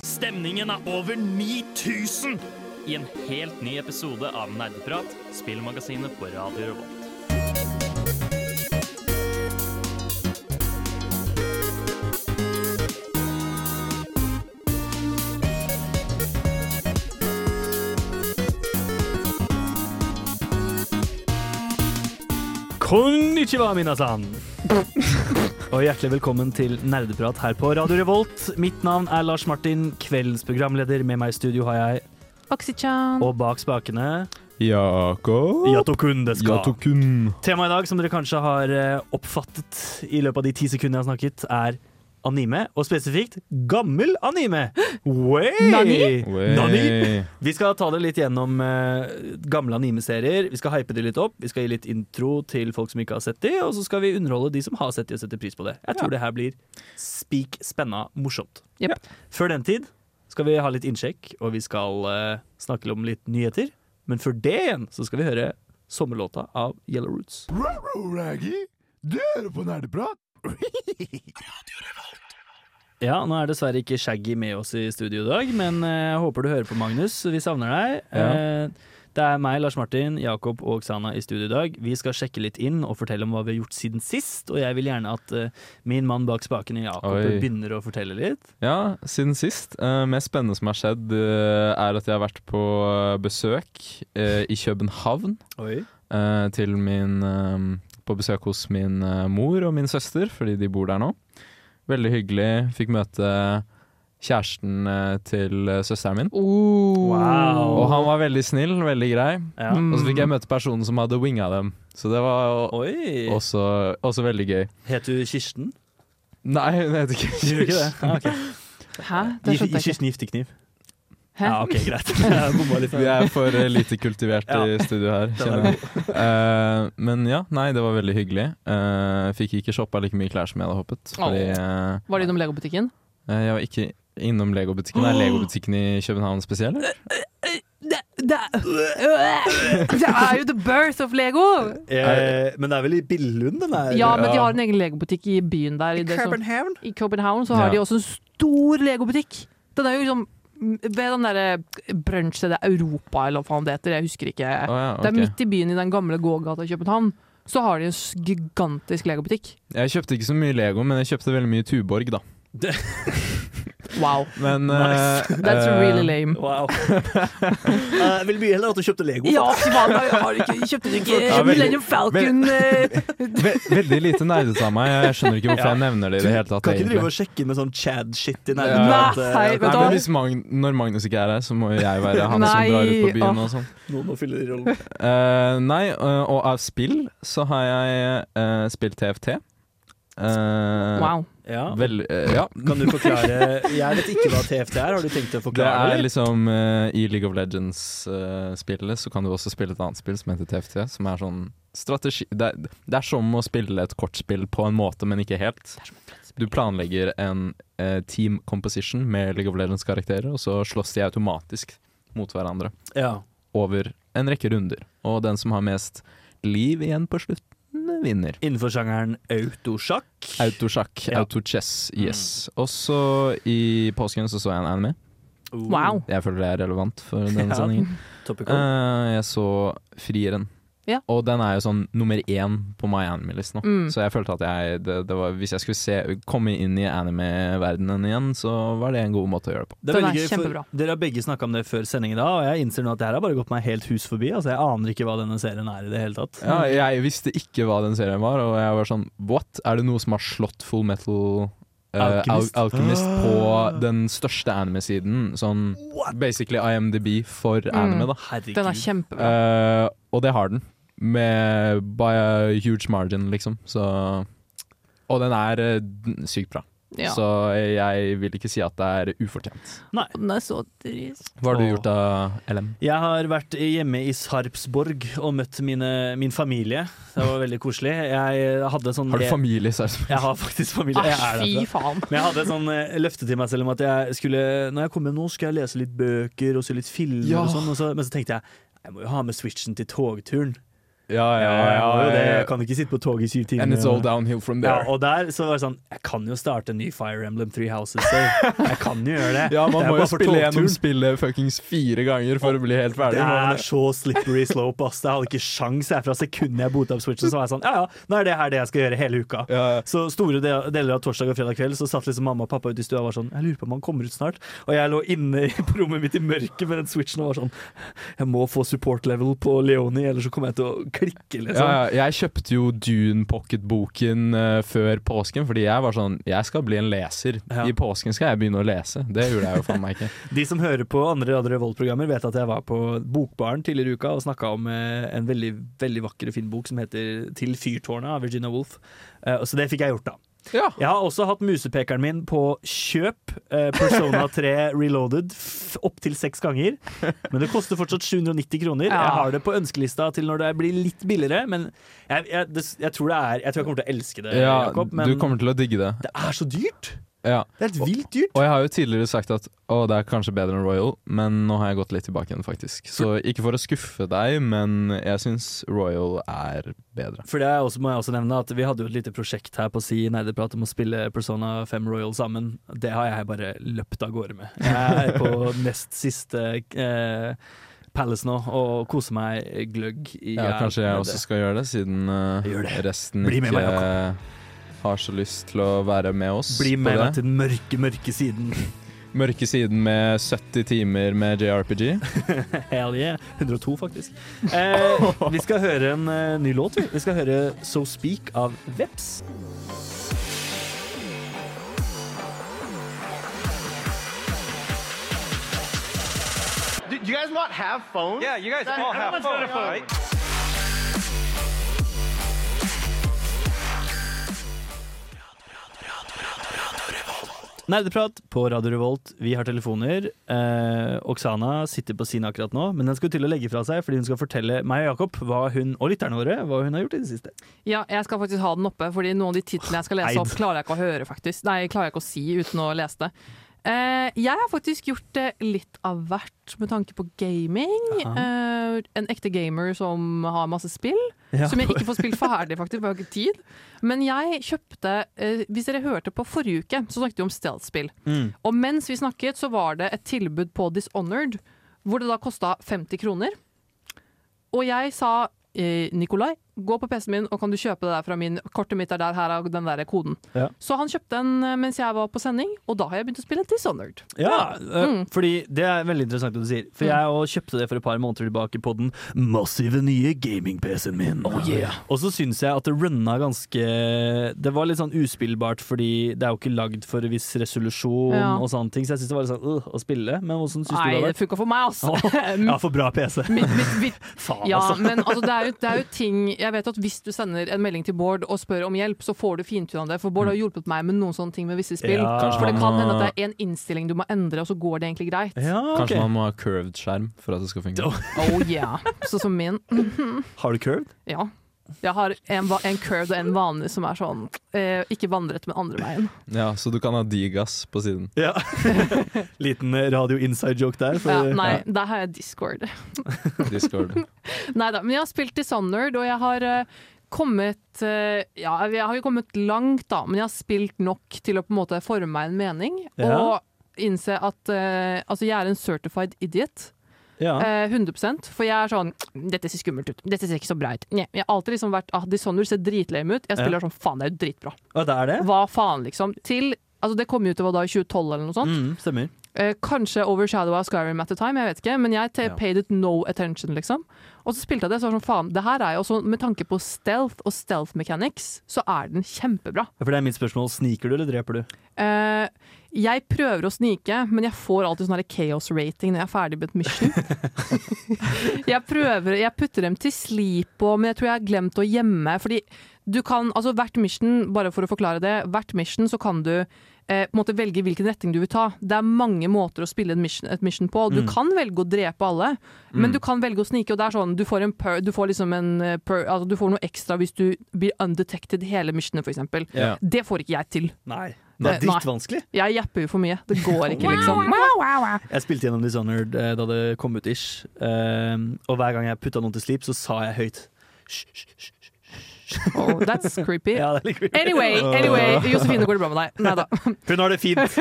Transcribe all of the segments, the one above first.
Stemningen over 9000 i en helt ny episode av Nerdeprat, spillmagasinet på Radio Revolt. Konnichiwa, minasan! Og hjertelig velkommen til Nerdeprat her på Radio Revolt. Mitt navn Lars Martin, kveldens programleder. Med meg i studio har jeg Oxy-chan. Og bak spakene Jakob. Yatokun deska. Yatokun. Temaet i dag, som dere kanskje har oppfattet i løpet av de 10 sekundene jeg har snakket, er anime, og spesifikt gammel anime. Nani? Vi skal ta det litt gjennom gamle anime-serier. Vi skal hype det litt opp. Vi skal gi litt intro til folk som ikke har sett det, og så skal vi underholde de som har sett det og setter pris på det. Jeg tror det her blir spik spenna morsomt. Yep. Før den tid skal vi ha litt innsjekk, og vi skal snakke om litt nyheter. Men før det igjen så skal vi høre sommerlåta av Yellow Roots. Raggy, du hører på Nerdeprat. Ja, nå er dessverre ikke Shaggy med oss i studio i dag, men jeg håper du hører på, Magnus. Vi savner deg. Det er meg, Lars Martin, Jakob og Oksana i studio i dag. Vi skal sjekke litt inn og fortelle om hva vi har gjort siden sist, og jeg vil gjerne at min mann bak spakene, Jakob, begynner å fortelle litt. Ja, siden sist. Mest spennende som har skjedd er at jeg har vært på besøk i København på besøk hos min mor og min søster, fordi de bor der nå. Veldig hyggelig. Fikk møte kjæresten til søsteren min. Wow. Og han var veldig snill, veldig grei. Ja. Og så fikk jeg møte personen som hadde winga dem. Så det var også veldig gøy. Het du Kirsten? Nei, hun heter ikke Kirsten. Gjør ikke det? Ah, okay. Hæ? Det skjønte jeg Kirsten Giftekniv? Hæ? Ja, ok, greit. Vi er for lite kultivert i studio her, kjenner jeg. Men ja, nei, det var veldig hyggelig. Fikk ikke shoppa like mye klær som jeg hadde håpet. Fordi, var det innom Lego-butikken? Jeg var ikke innom Lego-butikken. Er Lego-butikken i København spesiell? Det er jo the birth of Lego! Men det er vel i Billund den er? Ja, men de har en egen Lego-butikk i byen der. I København så har de også en stor Lego-butikk. Den er jo liksom ved den der brunchstedet Europa, eller hva faen det heter, jeg husker ikke. Okay. Det er midt i byen i den gamle gågata i København. Så har de en gigantisk Lego-butikk. Jeg kjøpte ikke så mye Lego, men jeg kjøpte veldig mye Tuborg, da. Wow. Men, nice. That's really lame. Wow. Jeg vil mye heller at du kjøpte Lego. Ja, kjøpte du ikke Millennium Falcon? Veldig lite nerdet av meg. Jeg skjønner ikke hvorfor jeg nevner det i det hele tatt. Kan ikke drive og sjekke med sånn Chad-shit i nærmere? Nei, når Magnus ikke er her, så må jeg være han som drar ut på byen og sånn. Noen må fylle de rollene. Nei, og av spill så har jeg spilt TFT. Wow. Ja. Ja. Kan du forklare? Jeg vet ikke hva TFT er. Har du tenkt å forklare det? Det er liksom i League of Legends-spillet så kan du også spille et annet spill som heter TFT, som er sånn strategi. Det er som å spille et kortspill på en måte, men ikke helt. Du planlegger en team composition med League of Legends-karakterer, og så slåss de automatisk mot hverandre over en rekke runder. Og den som har mest liv igjen på slutt vinner. Innenfor sjangeren autosjakk? Autochess, yes. Også i påsken så jeg en anime. Wow. Jeg føler det er relevant for denne sendingen. Jeg så Frieren. Ja. Og den er jo sånn nummer 1 på My Anime-list nå. Så jeg følte at det var, hvis jeg skulle komme inn i anime-verdenen igjen, så var det en god måte å gjøre det på. Det er veldig gøy, for dere har begge snakket om det før sendingen da, og jeg innser nå at det her har bare gått meg helt hus forbi. Altså, jeg aner ikke hva denne serien er i det hele tatt. Ja, jeg visste ikke hva den serien var, og jeg var sånn, what? Er det noe som har slått Full Metal Alchemist på den største anime-siden? Sånn basically IMDb for anime, da. Herregud. Den er kjempebra. Og det har den. By a huge margin, liksom. Så, og den er sykt bra. Ja. Så jeg vil ikke si at det er ufortjent. Nei. Den er så trist. Hva har du gjort da, LM? Jeg har vært hjemme i Sarpsborg og møtt min familie. Det var veldig koselig. Har du familie i Sarpsborg? Jeg har faktisk familie. Fy faen. Men jeg hadde sånn løfte til meg selv om at jeg skulle, når jeg kommer nå, skal jeg lese litt bøker og se litt filmer og sånn. Men så tenkte jeg må jo ha med switchen til togturen. Jeg kan ikke sitte på toget i 7 timer. And it's all downhill from there. Ja, og der så var det sånn, jeg kan jo starte en ny Fire Emblem Three Houses, så jeg kan jo gjøre det. Ja, man det må jo spille gjennom spillet fuckings 4 ganger for å bli helt ferdig. Det så slippery slope, ass. Jeg hadde ikke sjans fra sekundet jeg botet opp Switchen, så var jeg sånn, nå er det her det jeg skal gjøre hele uka. Så store deler av torsdag og fredag kveld, så satt liksom mamma og pappa ute i stua og var sånn, jeg lurer på om han kommer ut snart. Og jeg lå inne på rommet mitt i mørket med den Switchen og var sånn, jeg må få support level på Leonie, eller så kommer jeg til å klikke, liksom. Jeg kjøpte jo Dune Pocket-boken før påsken, fordi jeg var sånn, jeg skal bli en leser. I påsken skal jeg begynne å lese. Det gjorde jeg jo faen meg ikke. De som hører på andre Revolt-programmer vet at jeg var på Bokbaren tidligere i uka og snakket om en veldig, veldig vakker og fin bok som heter Til fyrtårnet av Virginia Woolf. Så det fikk jeg gjort da. Ja. Jeg har også hatt musepekeren min på kjøp Persona 3 Reloaded opp til 6 ganger, men det koster fortsatt 790 kroner. Jeg har det på ønskelista til når det blir litt billigere, men jeg tror jeg kommer til å elske det, Jakob, men du kommer til å digge det. Det er så dyrt. Ja. Det er helt vilt dyrt. Og jeg har jo tidligere sagt at det er kanskje bedre enn Royal, men nå har jeg gått litt tilbake igjen, faktisk. Så ikke for å skuffe deg, men jeg synes Royal er bedre. For det må jeg også nevne at vi hadde jo et lite prosjekt her på Si Nerdeprat om å spille Persona 5 Royal sammen. Det har jeg bare løpt av gårde med. Jeg er på nest siste Palace nå og koser meg gløgg i kanskje jeg også skal gjøre det, siden resten ikke har så lyst til å være med oss. Bli med meg til den mørke siden. Mørke siden med 70 timer med JRPG. Hell yeah. 102 faktisk. Vi skal høre en ny låt. Vi skal høre So Speak av Veps. Do you guys not have phones? Yeah, you guys all have phones, right? Nerdeprat på Radio Revolt. Vi har telefoner. Oksana sitter på sin akkurat nå, men den skal til å legge fra seg fordi hun skal fortelle meg og Jakob og lytterne våre hva hun har gjort i det siste. Ja, jeg skal faktisk ha den oppe, fordi noen av de titlene jeg skal lese opp, klarer jeg ikke å høre, faktisk. Nei, klarer jeg ikke å si uten å lese det. Jeg har faktisk gjort litt av hvert med tanke på gaming. En ekte gamer som har masse spill, som jeg ikke får spilt ferdig, faktisk, for jeg har ikke tid. Men jeg kjøpte, hvis dere hørte på forrige uke, så snakket vi om stealth-spill. Og mens vi snakket, så var det et tilbud på Dishonored, hvor det da kostet 50 kroner. Og jeg sa, Nikolai, gå på PC-en min, og kan du kjøpe det der fra min kortet mitt der, her er den der koden. Så han kjøpte den mens jeg var på sending, og da har jeg begynt å spille Dishonored. Fordi det er veldig interessant det du sier. For jeg også kjøpte det for et par måneder tilbake på den massive nye gaming-PC-en min. Og så synes jeg at det runna ganske. Det var litt sånn uspillbart, fordi det er jo ikke lagd for en viss resolusjon og sånne ting, så jeg synes det var litt sånn å spille. Men hvordan synes du det var? Det funker for meg, altså. Ja, for bra PC. Faen, altså. Men altså, det er jo ting. Jeg vet at hvis du sender en melding til Bård og spør om hjelp, så får du fintunet det, for Bård har hjulpet meg med noen sånne ting med visse spill. For det kan hende at det er en innstilling du må endre, og så går det egentlig greit. Kanskje man må ha curved skjerm for at det skal fungere. Sånn som min. Har du curved? Ja. Jeg har en curved og en vanlig som er sånn ikke vandret med andre veien. Ja, så du kan ha digas på siden. Ja. Liten radio inside joke der. Nei, der har jeg Discord. Neida, men jeg har spilt Dishonored, og jeg har kommet jeg har jo kommet langt da, men jeg har spilt nok til å på en måte forme meg en mening, og innse at altså jeg er en certified idiot. 100%, for jeg er sånn, dette ser skummelt ut, dette ser ikke så bra ut. Jeg har alltid liksom vært, Dishonored ser dritlame ut. Jeg spiller sånn, faen, det er jo dritbra. Det er det? Hva faen, liksom. Altså det kom jo ut, det var da i 2012 eller noe sånt. Stemmer. Kanskje overshadow av Skyrim at the time, jeg vet ikke, men jeg paid it no attention, liksom. Og så spilte jeg det, så var sånn, faen, det her er jo også, med tanke på stealth og stealth mechanics, så er den kjempebra. For det er mitt spørsmål, sniker du eller dreper du? Jeg prøver å snike, men jeg får alltid sånn chaos rating når jeg er ferdig med et mission. Jeg putter dem til sleep, men jeg tror jeg har glemt å gjemme, fordi du kan, altså hvert mission, bare for å forklare det, hvert mission så kan du på en måte velge hvilken retning du vil ta. Det er mange måter å spille et mission på. Du kan velge å drepe alle, men du kan velge å snike, og det er sånn, du får noe ekstra hvis du blir undetected hele missionet, for eksempel. Det får ikke jeg til. Nei. Det er dritvanskelig. Jeg japper jo for mye. Det går ikke, liksom. Jeg spilte gjennom Dishonored da det kom ut ish, og hver gang jeg putta noen til sleep, så sa jeg høyt Oh, that's creepy. Ja, det er litt creepy. Anyway, Josefine, går det bra med deg? Neida. Hun har det fint.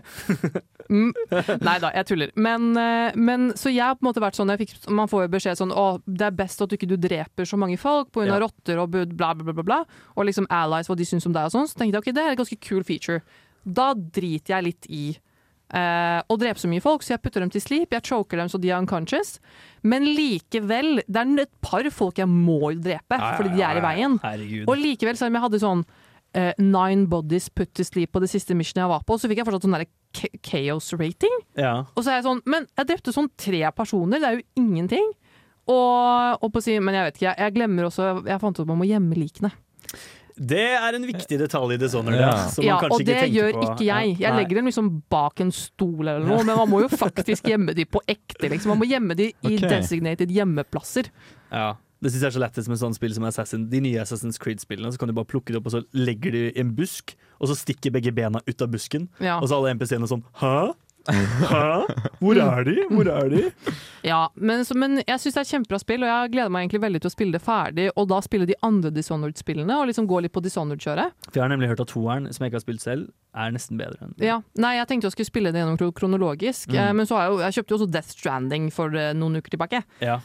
Neida, jeg tuller. Men så jeg har på en måte vært sånn, man får jo beskjed sånn, det er best at du ikke dreper så mange folk på grunn av rotter og bud, bla bla bla bla, og liksom allies, hva de synes om deg og sånn, så tenkte jeg, ok, det er en ganske cool feature. Da driter jeg litt i å drepe så mye folk, så jeg putter dem til sleep, jeg choker dem så de er unconscious, men likevel, det er et par folk jeg må drepe, fordi de er i veien. Herregud. Og likevel, selv om jeg hadde sånn 9 bodies put to sleep på det siste missionet jeg var på, så fikk jeg fortsatt sånn der chaos rating. Ja. Og så er jeg sånn, men jeg drepte sånn 3 personer, det er jo ingenting. Og på å si, men jeg vet ikke, jeg glemmer også, jeg fant ut at man må gjemme likene. Det er en viktig detalj i Dishonored, som man kanskje og det ikke tenker gjør på. ikke jeg. Jeg legger dem liksom bak en stol eller noe, men man må jo faktisk gjemme de på ekte, liksom. Man må gjemme de i designated gjemmeplasser. Ja. Det synes jeg er så lettest med sånne spill som de nye Assassin's Creed-spillene. Så kan du bare plukke det opp, og så legger de i en busk, og så stikker begge bena ut av busken. Ja. Og så alle NPC-ene sånn, hæ? Hvor er de? Hvor er de? Ja, men jeg synes det er et kjempebra spill, og jeg gleder meg egentlig veldig til å spille det ferdig, og da spille de andre Dishonored-spillene, og liksom gå litt på Dishonored-kjøret. For jeg har nemlig hørt at toeren, som jeg ikke har spilt selv, er nesten bedre enn Ja, nei, jeg tenkte jeg skulle spille det gjennom kronologisk, men så jeg kjøpte jo også Death Stranding for noen uker tilbake. Ja.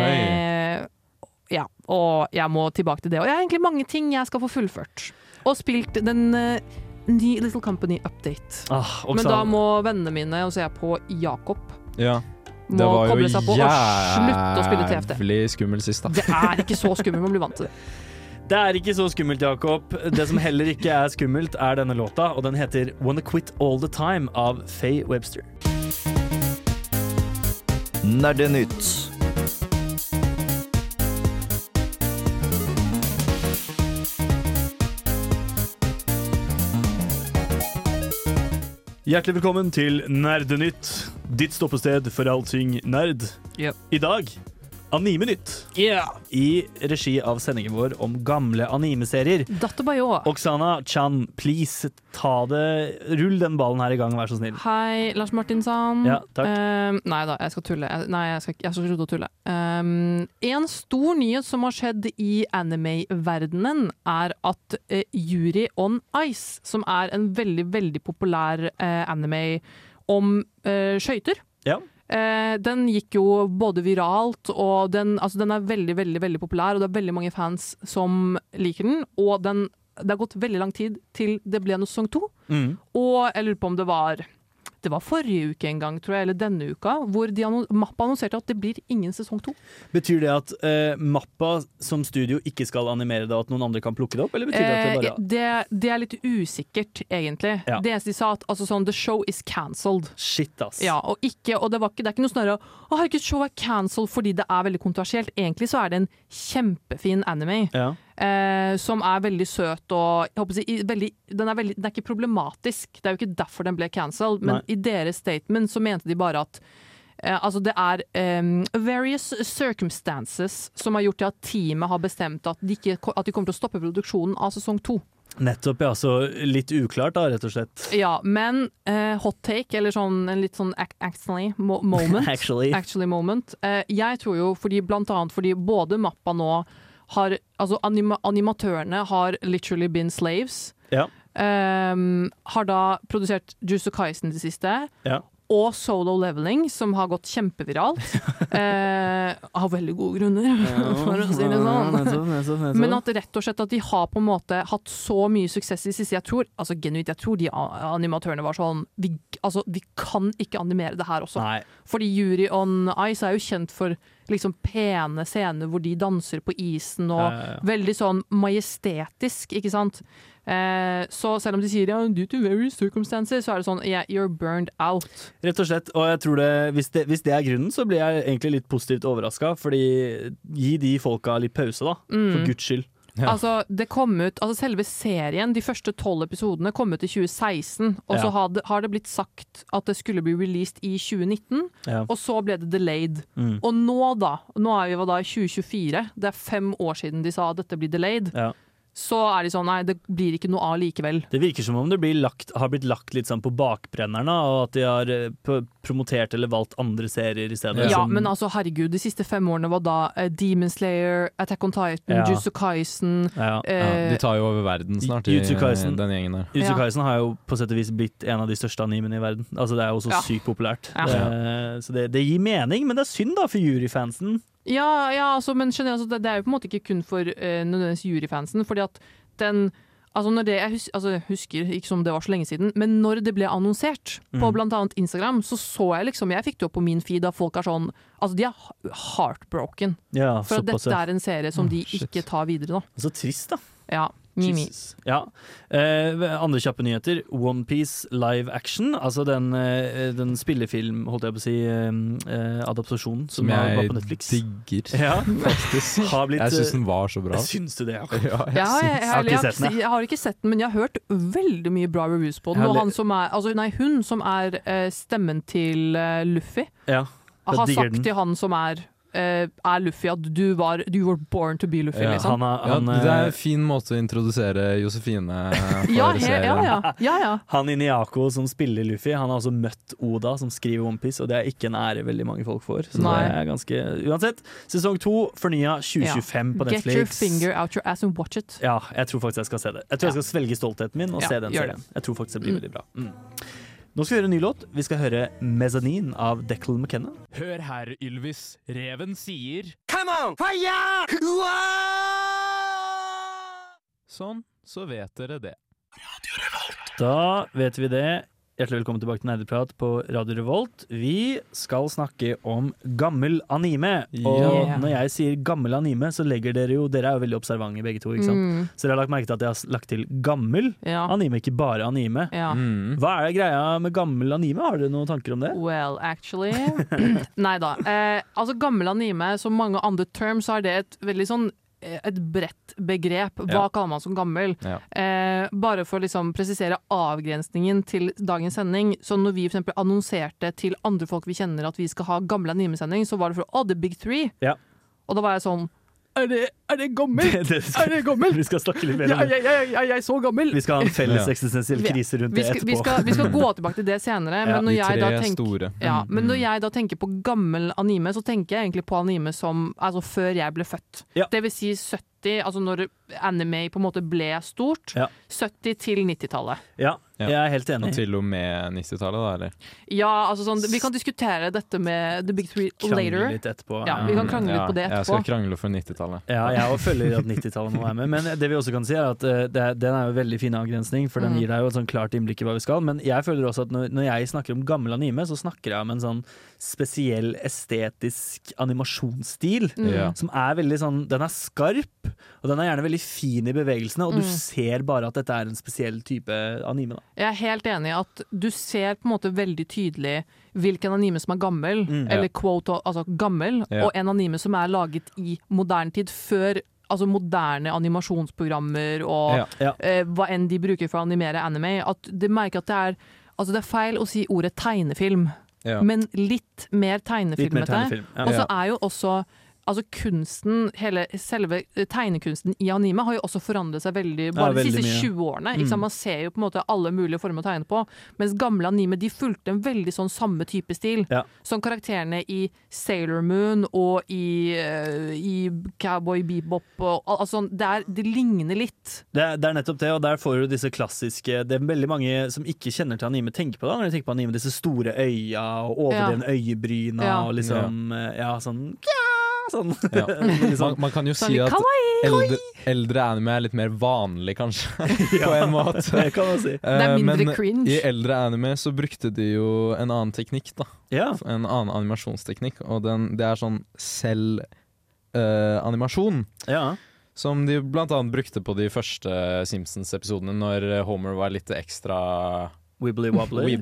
Ja, og jeg må tilbake til det. Og jeg har egentlig mange ting jeg skal få fullført. Og spilt den ny Little Company Update. Men da må vennene mine, og så er jeg på Jakob, det var jo koble seg på og slutte å spille TFT. Jævlig skummel sist da. Det er ikke så skummelt, man blir vant til det. Det er ikke så skummelt, Jakob. Det som heller ikke er skummelt, er denne låta, og den heter Wanna Quit All The Time av Faye Webster. Nerdenytt. Hjertelig velkommen til Nerdenytt, ditt stoppested for allting nerd. Yep. I dag, Anime-nytt. I regi av sendingen vår om gamle anime-serier. Databayo. Oksana Chan, please, rull den ballen her i gang, vær så snill. Hei, Lars Martinsson. Ja, takk. Nei da, jeg skal tulle. Jeg skal slutte å tulle. En stor nyhet som har skjedd i anime-verdenen er at Yuri on Ice, som er en veldig, veldig populær anime om skøyter. Ja. Den gikk jo både viralt, og den er veldig, veldig, veldig populær, og det er veldig mange fans som liker den, og det har gått veldig lang tid til det ble noe sesong 2, og jeg lurer på om det var forrige uke en gang, tror jeg, eller denne uka, hvor Mappa annonserte at det blir ingen sesong 2. Betyr det at Mappa som studio ikke skal animere det, og at noen andre kan plukke det opp, eller betyr det at det bare... Det er litt usikkert, egentlig. Ja. Det eneste de sa, at the show is cancelled. Shit, ass. Ja, og det er ikke noe sånn herregud, show er cancelled fordi det er veldig kontroversielt. Egentlig så er det en kjempefin anime. Ja. Som er veldig søt og jeg håper å si, den er ikke problematisk. Det er jo ikke derfor den ble cancelled, men i deres statement så mente de bare at det er various circumstances som har gjort til at teamet har bestemt at de kommer til å stoppe produksjonen av sesong 2. Nettopp, ja. Så litt uklart da, rett og slett. Ja, men hot take, eller en litt sånn actually moment. actually moment. Jeg tror jo, blant annet fordi både Mappa nå animatørene har literally been slaves. Ja. Har da produsert Jujutsu Kaisen det siste. Ja. Og Solo Leveling, som har gått kjempeviralt. Av veldig gode grunner, for å si det sånn. Men at rett og slett at de har på en måte hatt så mye suksess i siste. Jeg tror de animatørene var sånn vi kan ikke animere det her også. Nei. Fordi Yuri on Ice er jo kjent for liksom pene scener hvor de danser på isen, og veldig sånn majestetisk, ikke sant? Så selv om de sier due to various circumstances, så er det sånn you're burned out. Rett og slett, og jeg tror hvis det er grunnen, så blir jeg egentlig litt positivt overrasket, fordi gi de folka litt pause da, for Guds skyld. Ja. Det kom ut, selve serien, de første 12 episodene kom ut i 2016, og så har det blitt sagt at det skulle bli released i 2019, og så ble det delayed. Og nå er vi i 2024, det er 5 år siden de sa at dette blir delayed. Ja. så er de sånn, nei, det blir ikke noe av likevel. Det virker som om det har blitt lagt litt sånn på bakbrennerne, og at de har promotert eller valgt andre serier i stedet. Ja, men altså, herregud, de siste 5 årene var da Demon Slayer, Attack on Titan, Jujutsu Kaisen. De tar jo over verden snart, den gjengen der. Jujutsu Kaisen har jo på sett og vis blitt en av de største animene i verden. Altså, det er jo så sykt populært. Så det gir mening, men det er synd da for juryfansen. Ja, altså, men generelt, altså, det er jo på en måte ikke kun for nødvendigvis juryfansen, fordi at den altså når det, jeg husker ikke som det var så lenge siden, men når det ble annonsert på blant annet Instagram, så jeg liksom, jeg fikk det opp på min feed, da folk er sånn, altså de er heartbroken. For at dette er en serie som de ikke tar videre da. Så trist da. Ja, Mimi. Ja. Andre kjappe nyheter. One Piece live action, altså den spillefilm, holdt jeg på å si, adaptasjonen som var på Netflix. Digger. Ja, faktisk. Jeg synes den var så bra. Syns du det? Jeg har ikke sett den, men jeg har hørt veldig mye bra reviews på den. Og hun som er stemmen til Luffy, har sagt til han som er Luffy at you were born to be Luffy, liksom. Det er en fin måte å introdusere Josefine for serien. Han Iniako som spiller Luffy, han har også møtt Oda som skriver One Piece, og det er ikke en ære veldig mange folk får. Så det er ganske, uansett, sesong 2 fornya 2025 på Netflix. Get your finger out your ass and watch it. Ja, jeg tror faktisk jeg skal se det. Jeg tror jeg skal svelge stoltheten min og se den serien. Jeg tror faktisk det blir veldig bra. Nå skal vi høre en ny låt. Vi skal høre Mezzanine av Declan McKenna. Hør her, Ylvis. Reven sier Come on! Fire! Sånn, så vet dere det. Da vet vi det. Hjertelig velkommen tilbake til Nerdeprat på Radio Revolt. Vi skal snakke om gammel anime. Og når jeg sier gammel anime, så legger dere er jo veldig observante begge to, ikke sant? Så dere har lagt merke til at jeg har lagt til gammel anime, ikke bare anime. Hva er det greia med gammel anime? Har dere noen tanker om det? Well, actually Neida. Altså gammel anime, som mange andre terms, så er det et veldig sånn et bredt begrep. Hva kaller man som gammel? Bare for å liksom presisere avgrensningen til dagens sending. Så når vi for eksempel annonserte til andre folk vi kjenner at vi skal ha gammel anime-sending, så var det for The Big Three. Og da var jeg sånn Er det gammel? Er det gammel? Vi skal snakke litt mer om det. Jeg er så gammel. Vi skal ha en felles eksistensiell krise rundt det etterpå. Vi skal gå tilbake til det senere. Men når jeg da tenker på gammel anime, så tenker jeg egentlig på anime som altså før jeg ble født. Det vil si 70, altså når anime på en måte ble stort, 70 til 90-tallet. Ja, jeg er helt enig. Og til og med 90-tallet da, eller? Ja, altså sånn, vi kan diskutere dette med The Big Three later. Krangle litt etterpå. Ja, vi kan krangle litt på det etterpå. Jeg skal krangle for 90-tallet. Ja, jeg føler at 90-tallet må være med. Men det vi også kan si er at den er jo veldig fin avgrensning, for den gir deg jo et sånn klart innblikk i hva vi skal. Men jeg føler også at når jeg snakker om gammel anime, så snakker jeg om en sånn spesiell estetisk animasjonsstil, som er veldig sånn, den er skarp, og den er gjerne veldig fin i bevegelsene, og du ser bare at dette er en spesiell type anime da. Jeg er helt enig i at du ser på en måte veldig tydelig hvilken anime som er gammel, eller quote, altså gammel, og en anime som er laget i moderne tid, før altså moderne animasjonsprogrammer og hva enn de bruker for å animere anime, at du merker at det er feil å si ordet tegnefilm, men litt mer tegnefilmete. Og så er jo også altså kunsten, selve tegnekunsten i anime har jo også forandret seg veldig, bare de siste 20 årene. Man ser jo på en måte alle mulige former å tegne på, mens gamle anime, de fulgte en veldig sånn samme type stil, som karakterene i Sailor Moon og i Cowboy Bebop, og, altså, det ligner litt. Det er nettopp det, og der får du disse klassiske, det er veldig mange som ikke kjenner til anime tenker på da, når de tenker på anime, disse store øya og overdrevne øyebryna og liksom, sånn. Man kan jo si at eldre anime er litt mer vanlig, kanskje, på en måte. Det kan man si. Det er mindre cringe. I eldre anime så brukte de jo en annen teknikk, da. En annen animasjonsteknikk, og det er sånn selv-animasjon. Som de blant annet brukte på de første Simpsons-episodene, når Homer var litt ekstra wibbly-wobbly.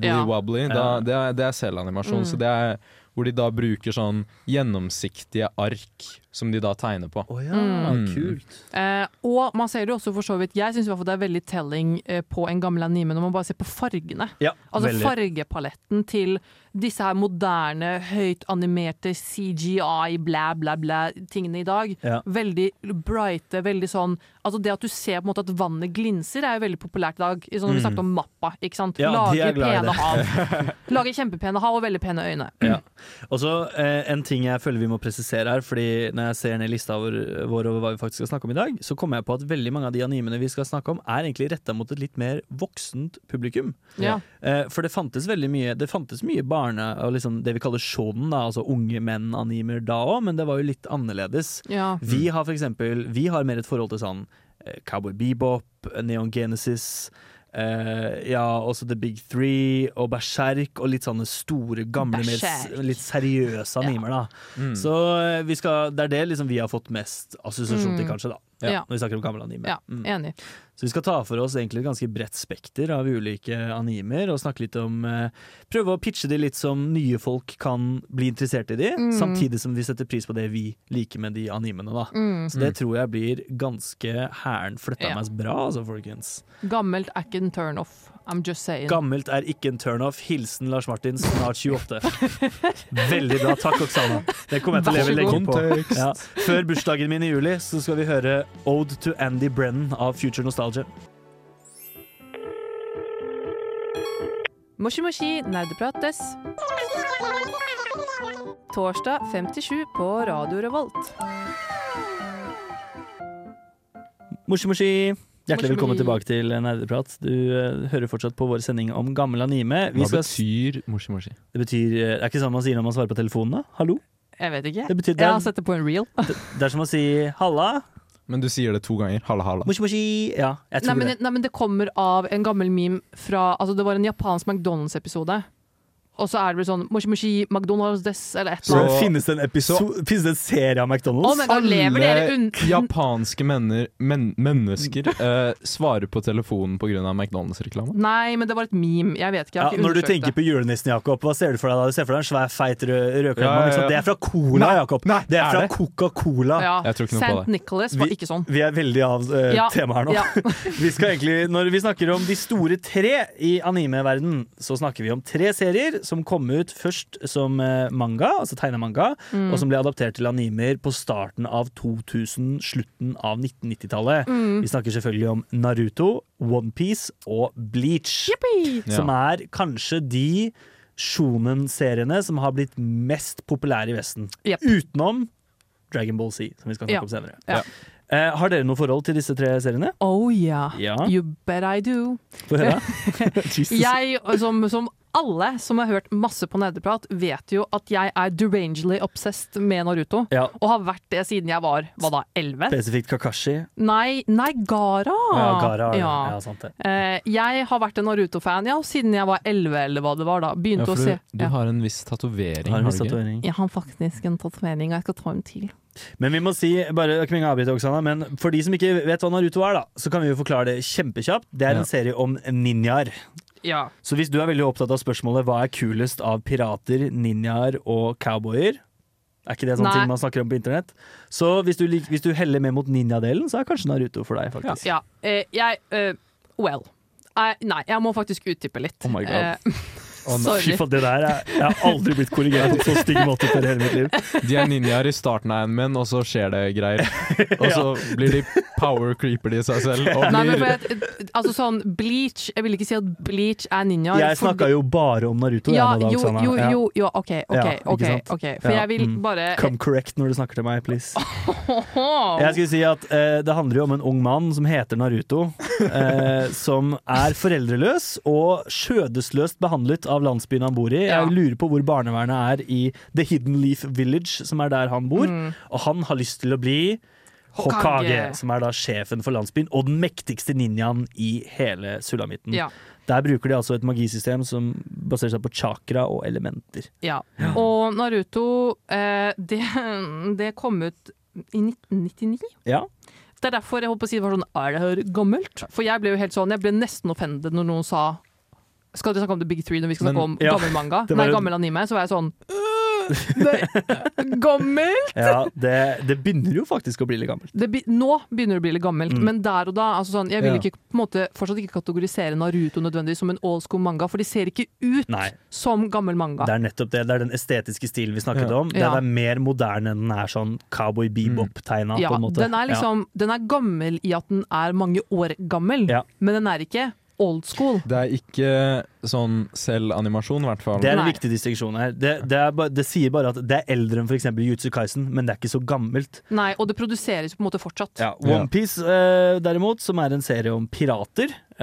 Det er selvanimasjon, så det er hvor de da bruker sånn gjennomsiktige ark som de da tegner på. Kult. Og man ser det også for så vidt. Jeg synes i hvert fall det er veldig telling på en gammel anime når man bare ser på fargene. Ja, altså veldig. fargepaletten til disse her moderne, høyt animerte CGI, bla bla bla tingene i dag. Ja. Veldig brighte, veldig sånn. Altså det at du ser på en måte at vannet glinser er jo veldig populært i dag. Sånn vi snakket om mappa, ikke sant? Ja, de er Lager glad i pene det. hav. Lager kjempepene hav og veldig pene øyne. Ja. Og så en ting jeg føler vi må presisere her, fordi når jeg ser ned lista vår over hva vi faktisk skal snakke om i dag, så kommer jeg på at veldig mange av de animene vi skal snakke om er egentlig rettet mot et litt mer voksent publikum. Ja. For det fantes mye barne og liksom det vi kaller shonen, da, altså unge menn-animer da også, men det var jo litt annerledes. Ja. Vi har mer et forhold til sånn Cowboy Bebop, Neon Genesis, også The Big Three og Berserk og litt sånne store, gamle, litt seriøse animer da. Så det er det liksom vi har fått mest assosiasjon til kanskje da. Ja. Når vi snakker om gamle anime. Ja, enig. Så vi skal ta for oss egentlig et ganske bredt spekter av ulike animer, og snakke litt om prøve å pitche de litt som nye folk kan bli interessert i de, samtidig som vi setter pris på det vi liker med de animene da. Så det tror jeg blir ganske hæren flytta meg bra, altså folkens. Gammelt er ikke en turn off. I'm just saying. Gammelt er ikke en turn off. Hilsen Lars Martin, snart 28. Veldig bra, takk Oksana. Det kommer jeg til å leve lenge på. Ja. Før bursdagen min i juli så skal vi høre Ode to Andy Brennan av Future Nostalgia. Moshi Moshi nerdeprates. Torsdag 57 på Radio Revolt. Moshi Moshi. Hjertelig velkommen Moshi. tilbake til Nerdeprat. Du hører fortsatt på vår sending om gammel anime. Hva betyr Moshi Moshi? Det betyr, er ikke sånn man sier når man svarer på telefonen da? Hallo? Jeg vet ikke. Det betyr, Jeg har sett det på en reel. det er som å si halla. Men du sier det 2 ganger. Halla, halla. Moshi Moshi. Ja, jeg tror det. Nei, men det kommer av en gammel meme fra, altså det var en japansk McDonald's-episode. Og så er det vel sånn Moshi Moshi McDonald's des, eller et Så eller annet. finnes det en serie av McDonald's? Oh my God, lever dere Alle japanske mennesker svarer på telefonen på grunn av McDonald's-reklame. Nei, men det var et meme. Jeg vet ikke, jeg Ja, har ikke når du undersøkt tenker det. på julenissen, Jakob, hva ser du for deg da? Du ser for deg en svær, feit rødkledd mann, ikke sant? Ja. Det er fra Cola, Nei, Jakob. nei, Det er er fra det? Coca-Cola. Ja, Jeg tror ikke noe på St. det. Nicholas var ikke sånn. Vi er veldig av Ja, temaet her nå. ja. Vi skal egentlig, når vi snakker om de store 3 i anime-verden, så snakker vi om 3 serier som kom ut først som manga, altså tegnemanga, og som ble adaptert til animer på starten av 2000, slutten av 1990-tallet. Vi snakker selvfølgelig om Naruto, One Piece og Bleach, som er kanskje de shonen-seriene som har blitt mest populære i Vesten. Yep. Utenom Dragon Ball Z, som vi skal snakke om senere. Ja. Har dere noe forhold til disse 3 seriene? Oh yeah. Ja. You bet I do. Få høre. Jesus. Jeg, som alle som har hørt masse på Nerdeprat, vet jo at jeg er derangedly obsessed med Naruto. Ja. Og har vært det siden jeg var, 11? Spesifikt Kakashi. Nei, Gara. Gara. Ja. Ja, sant det. Jeg har vært en Naruto-fan siden jeg var 11, eller hva det var da. Begynte å se. Du har en viss tatovering, Har en har viss du ikke? tatovering. Jeg har faktisk en tatovering, og jeg skal ta en til. Men vi må si, bare ikke mange avbryte, Oksana, men for de som ikke vet hva Naruto er, da, så kan vi jo forklare det kjempekjapt. Det er en serie om ninjaer. Ja. Så hvis du er veldig opptatt av spørsmålet hva er kulest av pirater, ninjaer og cowboyer, er ikke det sånne ting man snakker om på internett? Så hvis du heller med mot ninja-delen, så er kanskje Naruto for deg, faktisk. Ja. Nei, jeg må faktisk utdype litt. Oh my God. Fy Sorry. faen, det der jeg har aldri blitt korrigert på så stygg måte før i hele mitt liv. De er ninjaer i starten av men og så skjer det greier. Og så blir de power-creeper de seg selv. Og Nei, men blir, altså sånn Bleach, jeg vil ikke si at Bleach er ninja. Jeg snakka jo bare om Naruto. Ja, jeg, nå, da, Oksana. jo, ok. Ja, ikke sant? Ok. For jeg vil bare Come correct når du snakker til meg, please. Jeg skulle si at det handler jo om en ung mann som heter Naruto, som er foreldreløs og skjødesløst behandlet av landsbyen han bor i. Jeg lurer på hvor barnevernet er i The Hidden Leaf Village, som er der han bor. Og han har lyst til å bli Hokage, som er da sjefen for landsbyen, og den mektigste ninjaen i hele sulamitten. Ja. Der bruker de altså et magisystem som baserer seg på chakra og elementer. Ja. Og Naruto, det kom ut i 1999. Ja. Det er derfor jeg holdt på å si det var sånn, er det her gammelt? For jeg ble jo helt sånn, jeg ble nesten offended når noen sa skal dere snakke om The Big Three når vi skal snakke om gammel manga? Nei, gammel anime. Så var jeg sånn Gammelt! Ja, det begynner jo faktisk å bli litt gammelt. Nå begynner det å bli litt gammelt, men der og da altså sånn, jeg vil Ja. ikke, på en måte, fortsatt ikke kategorisere Naruto nødvendigvis som en old school manga, for de ser ikke ut Nei. som gammel manga. Det er nettopp det. Det er den estetiske stilen vi snakket om. Den Ja. er mer moderne enn den er sånn cowboy bebop-tegna, Ja, på en måte. den er liksom den er gammel i at den er mange år gammel, Ja. men den er ikke old school. Det er ikke sånn selvanimasjon, i hvert fall. Det er en Nei. viktig distinksjon her. Det sier bare at det er eldre enn for eksempel Jutsu Kaisen, men det er ikke så gammelt. Nei, og det produseres på en måte fortsatt. Ja, OnePiece derimot, som er en serie om pirater,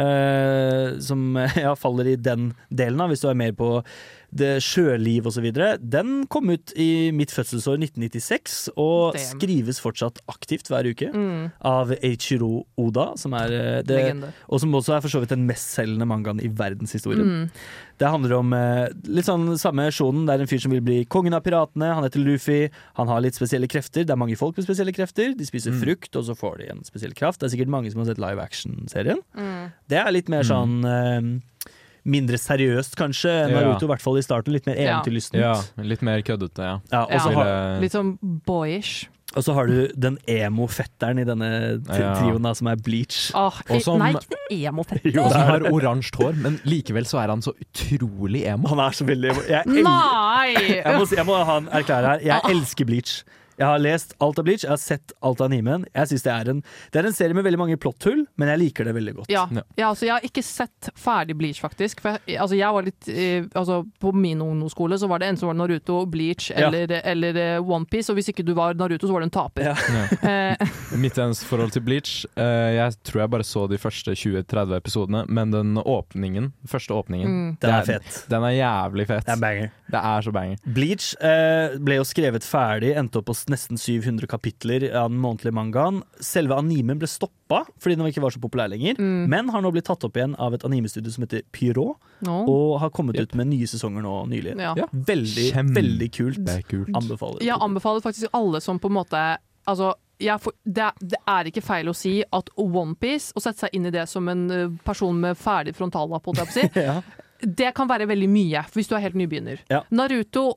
som faller i den delen av, hvis du er mer på det sjøliv og så videre, den kom ut i mitt fødselsår 1996, og Damn. skrives fortsatt aktivt hver uke av Eiichiro Oda, som er Legende. og som også er for så vidt den mestselgende mangaen i verdenshistorien. Det handler om litt sånn samme shonen. Det er en fyr som vil bli kongen av piratene. Han heter Luffy. Han har litt spesielle krefter. Det er mange folk med spesielle krefter. De spiser frukt, og så får de en spesiell kraft. Det er sikkert mange som har sett live action-serien. Det er litt mer sånn mindre seriøst, kanskje. Naruto, i hvert fall i starten. Litt mer eventyrlystent. Ja, litt mer køddete, ja. Ja, og så Ja. har, Litt sånn boyish. og så har du den emo-fetteren i denne Ja. trioen, da, som er Bleach. Åh, Og som- nei, ikke det emo-fett. Og som har oransje hår, men likevel så er han så utrolig emo. Han er så veldig emo. Nei! Jeg må ha en erklære her. Jeg elsker Bleach. Jeg har lest alt av Bleach, jeg har sett alt av animen. Jeg synes det er en serie med veldig mange plotthull, men jeg liker det veldig godt. Ja, altså jeg har ikke sett ferdig Bleach, faktisk. For jeg var litt på min ungdomsskole så var det en som var Naruto, Bleach eller One Piece, og hvis ikke du var Naruto, så var du en taper. Ja. Mitt eneste forhold til Bleach, jeg tror jeg bare så de første 20-30 episodene, men den første åpningen, Den er fet. Den er jævlig fet. Det er banger. Det er så banger. Bleach ble jo skrevet ferdig, endte opp på nesten 700 kapitler av den månedlige mangaen. Selve animen ble stoppa fordi den ikke var så populær lenger, men har nå blitt tatt opp igjen av et animestudio som heter Pyro, og har kommet ut med nye sesonger nå nylig. Ja. Ja. Veldig, veldig kult. Det er kult. Anbefaler. Jeg anbefaler faktisk alle som på en måte altså, det er ikke feil å si at OnePiece, å sette seg inn i det som en person med ferdig frontallapp, holdt jeg på å si, Ja. det kan være veldig mye hvis du er helt nybegynner. Ja. Naruto,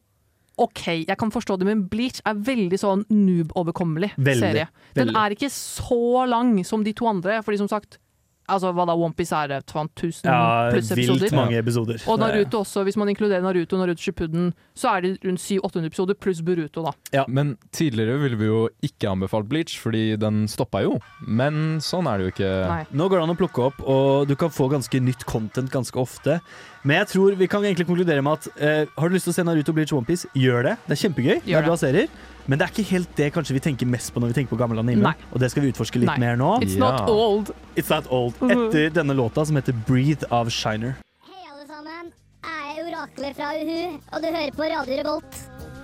ok, jeg kan forstå det, men Bleach er veldig sånn noob-overkommelig Veldig, serie. Den veldig. er ikke så lang som de to andre, fordi som sagt, altså hva da, OnePiece er det, 1000 Ja, pluss vilt episoder. mange episoder. Og Naruto også, hvis man inkluderer Naruto og Naruto Shippuden, så er det rundt 700-800 episoder pluss Boruto, da. Men tidligere ville vi jo ikke anbefalt Bleach, fordi den stoppa jo. Men sånn er det jo ikke. Nei. Nå går det an å plukke opp, og du kan få ganske nytt content ganske ofte. Men jeg tror vi kan egentlig konkludere med at har du lyst til å se Naruto Bleach One Piece, gjør det. Det er kjempegøy. Det er bra serier. Men det er ikke helt det kanskje vi tenker mest på når vi tenker på gammel anime. Nei. Og det skal vi utforske litt Nei. mer nå. It's not old. It's not old. Etter denne låta som heter Breathe av Shiner. Hei alle sammen, jeg er oraklet fra Uhu, og du hører på Radio Revolt.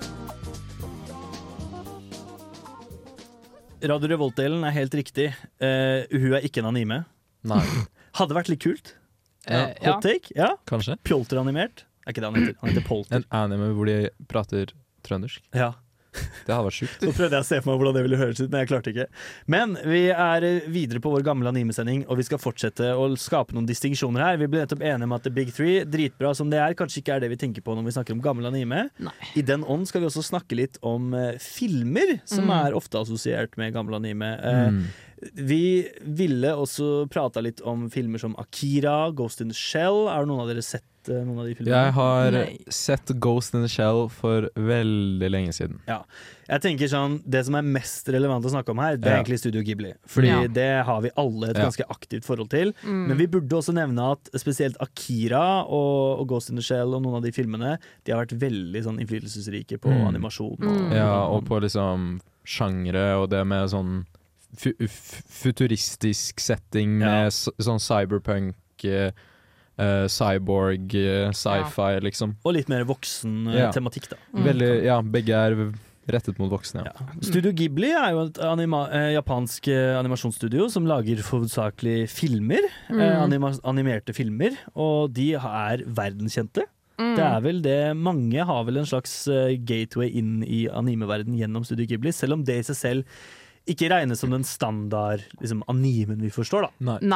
Radio Revolt-delen er helt riktig. Uhu er ikke en anime. Nei. Hadde vært litt kult. Ja. Hot take? Ja. Kanskje. Pjolter-animert. Er ikke det han heter? Han heter Polter. En anime hvor de prater trøndersk. Ja. Det hadde vært sjukt. Så prøvde jeg å se for meg hvordan det ville høres ut, men jeg klarte ikke. Men vi er videre på vår gamle animesending, og vi skal fortsette å skape noen distinksjoner her. Vi ble nettopp enige om at The Big Three, dritbra som det er, kanskje ikke er det vi tenker på når vi snakker om gammel anime. Nei. I den ånd skal vi også snakke litt om filmer, som er ofte assosiert med gammel anime. Vi ville også prate litt om filmer som Akira, Ghost in the Shell. Er det noen av dere sett noen av de filmene? Jeg har Nei. sett Ghost in the Shell for veldig lenge siden. Ja. Jeg tenker sånn, det som er mest relevant å snakke om her, det er Ja. egentlig Studio Ghibli. Fordi Ja. det har vi alle et Ja. ganske aktivt forhold til. Men vi burde også nevne at spesielt Akira og Ghost in the Shell og noen av de filmene, de har vært veldig sånn innflytelsesrike på animasjon. Og, Ja, og på liksom sjangre og det med sånn futuristisk setting med sånn cyberpunk, cyborg, sci-fi, liksom. og litt mer voksen Ja. tematikk, da. Veldig, ja, begge er rettet mot voksne. Ja. Studio Ghibli er jo et japansk animasjonsstudio som lager hovedsakelig filmer. Animerte filmer. Og de er verdenskjente. Det er vel det. Mange har vel en slags gateway inn i animeverden gjennom Studio Ghibli, selv om det i seg selv ikke regnes som den standard liksom, animen vi forstår, da. Nei.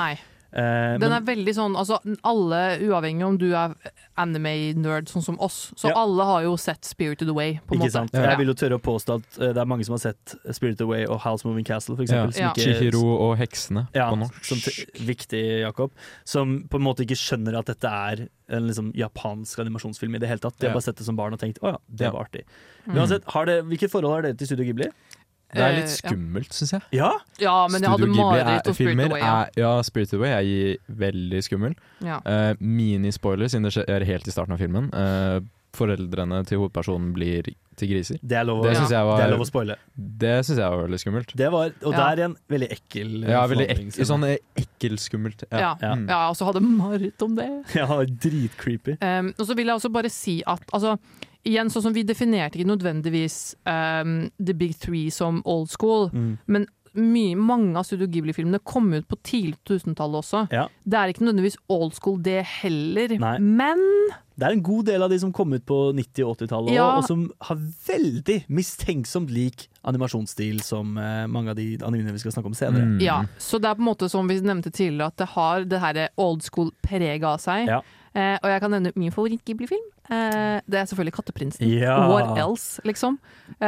Den er veldig sånn, altså alle, uavhengig om du er anime-nerd sånn som oss, så alle har jo sett Spirited Away, på en måte. Sant? Jeg vil jo tørre å påstå at det er mange som har sett Spirited Away og House Moving Castle, for eksempel. Chihiro og heksene på norsk. Viktig, Jakob. Som på en måte ikke skjønner at dette er en liksom japansk animasjonsfilm i det hele tatt. De har bare sett det som barn og tenkt, det var artig. Uansett, hvilket forhold har dere til Studio Ghibli? Det er litt skummelt, synes jeg. Ja, men jeg hadde mareritt og Spirited Away. Spirited Away er veldig skummel. Minispoiler, siden det skjer helt i starten av filmen. Foreldrene til hovedpersonen blir til griser. Det er lov å spoile. Det synes jeg var veldig skummelt. Og det er en veldig ekkel sånn ekkelskummelt. Og så hadde mareritt om det. Ja, dritcreepy. Og så vil jeg også bare si at igjen, sånn som vi definerte ikke nødvendigvis The Big Three som old school, men mange av Studio Ghibli-filmene kom ut på tidlig 2000-tallet også. Det er ikke nødvendigvis old school det heller, men det er en god del av de som kom ut på 90- og 80-tallet og som har veldig mistenksomt lik animasjonsstil som mange av de animene vi skal snakke om senere. Så det er på en måte som vi nevnte tidligere, at det har det her old school preg av seg. Og jeg kan nevne min favoritt-Ghibli-film. Det er selvfølgelig Katteprinsen. What else, liksom?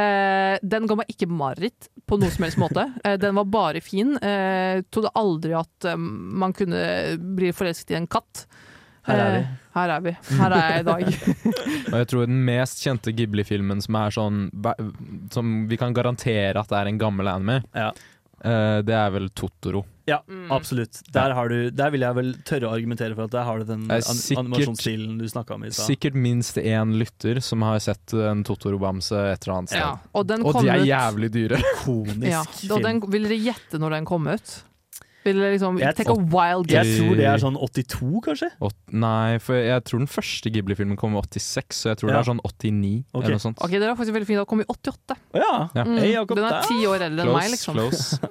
Den ga meg ikke mareritt på noen som helst måte. Den var bare fin. Trodde aldri at man kunne bli forelsket i en katt. Her er vi. Her er jeg i dag. Og jeg tror den mest kjente Ghibli-filmen som er sånn, som vi kan garantere at det er en gammel anime, det er vel Totoro. Ja, absolutt. Der vil jeg vel tørre å argumentere for at der har du den animasjonsstilen du snakket om i stad. Sikkert minst én lytter som har sett en Totoro-bamse et eller annet sted. Og de er jævlig dyre. Ikonisk film. Og den, vil dere gjette når den kom ut? Vil dere liksom take a wild guess? Jeg tror det er sånn 82, kanskje? Nei, for jeg tror den første Ghibli-filmen kom i 86, så jeg tror det er sånn 89 eller noe sånt. Ok, det er faktisk veldig fint. Den kom i 88. Den er 10 år eldre enn meg, liksom.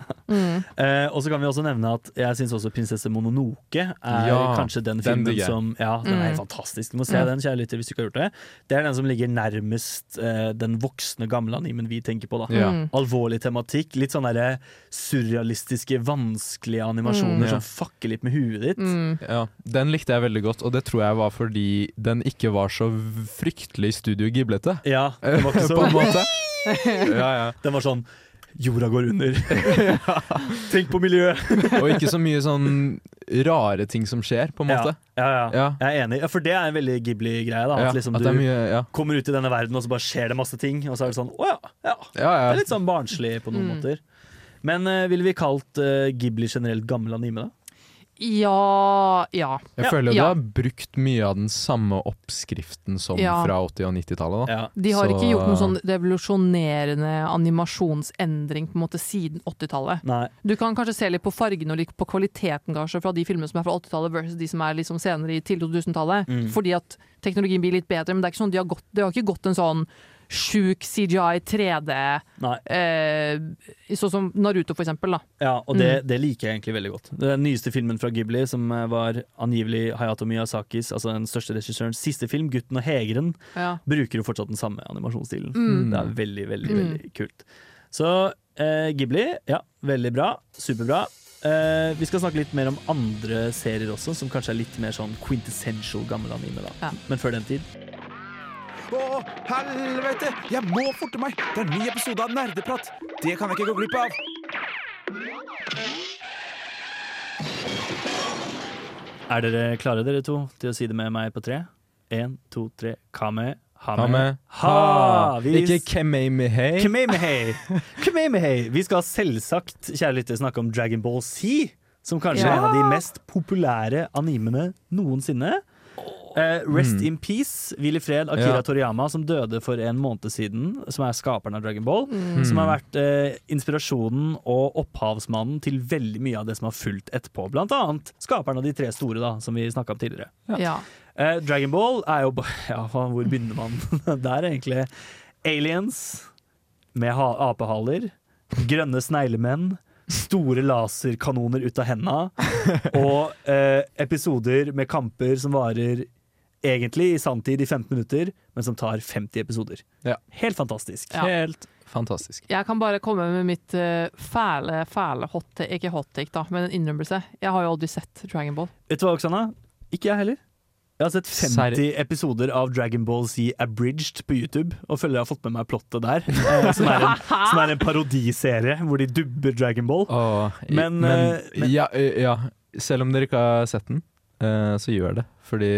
Og så kan vi også nevne at jeg synes også Prinsesse Mononoke er kanskje den filmen som den er helt fantastisk. Du må se den, kjære lytter, hvis du ikke har gjort det. Det er den som ligger nærmest den voksne gamle animen vi tenker på da. Alvorlig tematikk, litt sånn der surrealistiske, vanskelige animasjoner som fucker litt med huet ditt. Den likte jeg veldig godt, og det tror jeg var fordi den ikke var så fryktelig Studio Ghiblete. Ja, den var ikke så på en måte. Den var sånn jorda går under. Tenk på miljøet. Og ikke så mye sånn rare ting som skjer, på en måte. Jeg er enig. For det er en veldig Ghibli-greie, da. At liksom du kommer ut i denne verden, og så bare skjer det masse ting, og så er det sånn, det er litt sånn barnslig på noen måter. Men ville vi kalt Ghibli generelt gammel anime, da? Ja. Jeg føler du har brukt mye av den samme oppskriften som fra 80- og 90-tallet. De har ikke gjort noen sånn revolusjonerende animasjonsendring på en måte siden 80-tallet. Du kan kanskje se litt på fargen og litt på kvaliteten kanskje fra de filmene som er fra 80-tallet versus de som er liksom senere i til 2000-tallet. Fordi at teknologien blir litt bedre, men det er ikke sånn de har ikke gått en sånn sjuk CGI 3D sånn som Naruto for eksempel da. Ja, og det liker jeg egentlig veldig godt. Den nyeste filmen fra Ghibli som var angivelig Hayato Miyazakis, altså den største regissørens siste film, Gutten og Hegeren, bruker jo fortsatt den samme animasjonsstilen. Det er veldig, veldig, veldig kult. Så Ghibli, veldig bra, superbra. Vi skal snakke litt mer om andre serier også, som kanskje er litt mer sånn quintessential gammel anime da. Men før den tid helvete! Jeg må forte meg! Det er en ny episode av Nerdeprat! Det kan jeg ikke gå glipp av! Er dere klare, dere to, til å si det med meg på 3? 1, 2, 3, Kame, Hame, Ha! Ikke Kamehameha. Kamehameha. Vi skal selvsagt, kjære lytter, snakke om Dragon Ball Z, som kanskje er en av de mest populære animene noensinne. Rest in peace, hvil i fred, Akira Toriyama, som døde for en måned siden, som er skaperen av Dragon Ball, som har vært inspirasjonen og opphavsmannen til veldig mye av det som har fulgt etterpå, blant annet skaperen av de 3 store da, som vi snakket om tidligere. Dragon Ball er jo, hvor begynner man der egentlig? Aliens med apehaler, grønne sneglemenn, store laserkanoner ut av hendene, og episoder med kamper som varer egentlig i sanntid i 15 minutter, men som tar 50 episoder. Ja. Helt fantastisk. Ja. Helt fantastisk. Jeg kan bare komme med mitt fæle hot-take, ikke hot-take da, men en innrømmelse. Jeg har jo aldri sett Dragon Ball. Vet du hva, Oksana? Ikke jeg heller. Jeg har sett 50 episoder av Dragon Ball Z Abridged på YouTube, og føler jeg har fått med meg plottet der. Som er en parodiserie hvor de dubber Dragon Ball. Men ja, selv om dere ikke har sett den, så gjør det. Fordi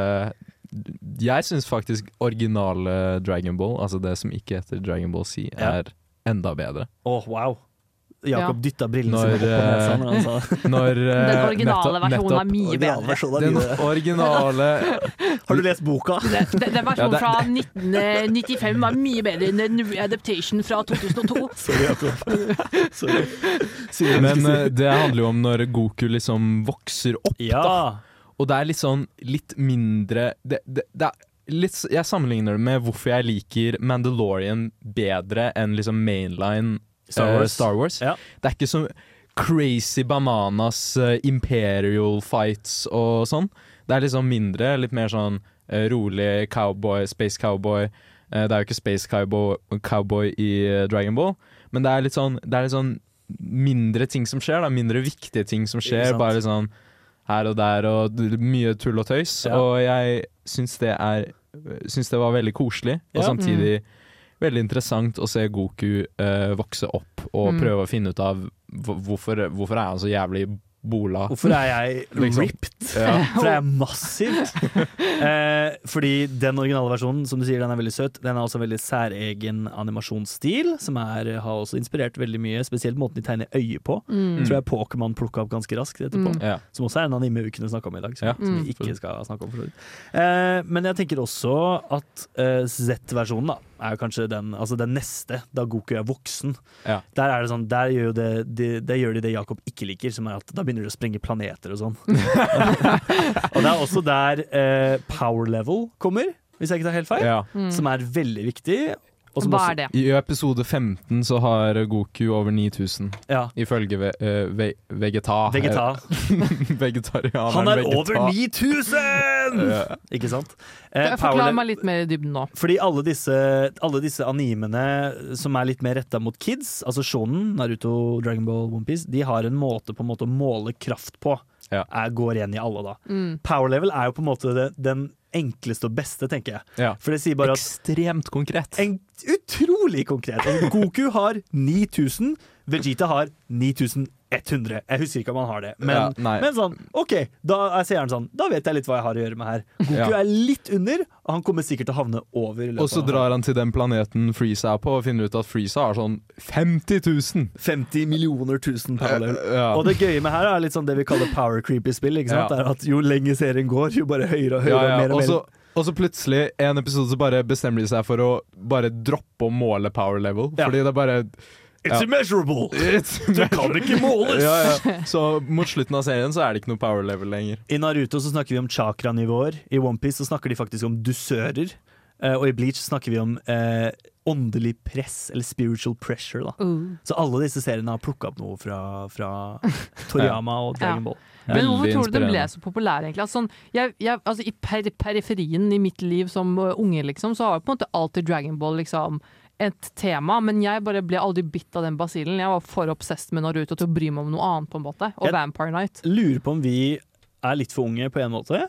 jeg synes faktisk originale Dragon Ball, altså det som ikke heter Dragon Ball Z, er enda bedre. Wow. Jakob dyttet brillene sine opp på nesa når han sa den originale versjonen mye bedre. Den originale Har du lest boka? Den versjonen fra 1995 var mye bedre enn den adaptation fra 2002. Sorry, Jakob. Sorry. Men det handler jo om når Goku liksom vokser opp, da. Og det er litt mindre det er litt, jeg sammenligner det med hvorfor jeg liker Mandalorian bedre enn liksom mainline Star Wars. Ja. Det er ikke så crazy bananas imperial fights og sånn. Det er liksom mindre, litt mer sånn rolig cowboy, space cowboy. Det er jo ikke space cowboy i Dragon Ball, men det er litt sånn mindre ting som skjer, da. Mindre viktige ting som skjer, bare litt sånn her og der, og mye tull og tøys. Ja. Og jeg syns det var veldig koselig, og samtidig veldig interessant å se Goku vokse opp og prøve å finne ut av hvorfor er han så jævlig bola. Hvorfor er jeg ripped? Hvorfor er jeg massivt? Fordi den originale versjonen, som du sier, den er veldig søt. Den har også veldig særegen animasjonsstil, som har også inspirert veldig mye, spesielt måten de tegner øye på. Tror jeg Pokémon plukket opp ganske raskt etterpå. Som også er en anime vi kunne snakke om i dag, som vi ikke skal snakke om for så. Men jeg tenker også at Z-versjonen da, er jo kanskje den neste, da Goku er voksen. Der er det sånn, der gjør de det Jakob ikke liker, som er at da begynner de å sprenge planeter og sånn. Og det er også der power level kommer, hvis jeg ikke tar helt feil, som er veldig viktig. Hva er det? I episode 15 så har Goku over 9000 ifølge Vegetarianer. Han er over 9000! Ikke sant? Forklar meg litt mer i dybden nå. Fordi alle disse animene som er litt mer rettet mot kids, altså Shonen, Naruto, Dragon Ball, One Piece, de har en måte å måle kraft på. Går igjen i alle da. Power level er jo på en måte den enkleste og beste, tenker jeg. For det sier bare at ekstremt konkret. Utrolig konkret. Goku har 9000, Vegeta har 9100. Jeg husker ikke om han har det. Men sånn, ok, da er seeren sånn, da vet jeg litt hva jeg har å gjøre med her. Goku er litt under, og han kommer sikkert til å havne over. Og så drar han til den planeten Frieza er på, og finner ut at Frieza har sånn 50 000. 50 millioner tusen parallell. Og det gøye med her er litt sånn det vi kaller power creepy spill, ikke sant? Det er at jo lenger serien går, jo bare høyere og høyere og mer og mer. Og så plutselig, en episode så bare bestemmer de seg for å bare droppe å måle power level, fordi det bare It's immeasurable! Det kan ikke måles! Så mot slutten av serien så er det ikke noe power level lenger. I Naruto så snakker vi om chakra-nivåer. I One Piece så snakker de faktisk om dusører. Og i Bleach snakker vi om åndelig press, eller spiritual pressure. Da. Så alle disse seriene har plukket opp noe fra Toriyama og Dragon Ball. Men hvorfor tror du den ble så populær egentlig? Altså, i periferien i mitt liv som unge liksom, så har jeg på en måte alltid Dragon Ball liksom et tema, men jeg bare ble aldri bitt av den basillen. Jeg var for obsessed med Naruto til å bry meg om noe annet på en måte, og Vampire Knight. Lurer på om vi er litt for unge på en måte.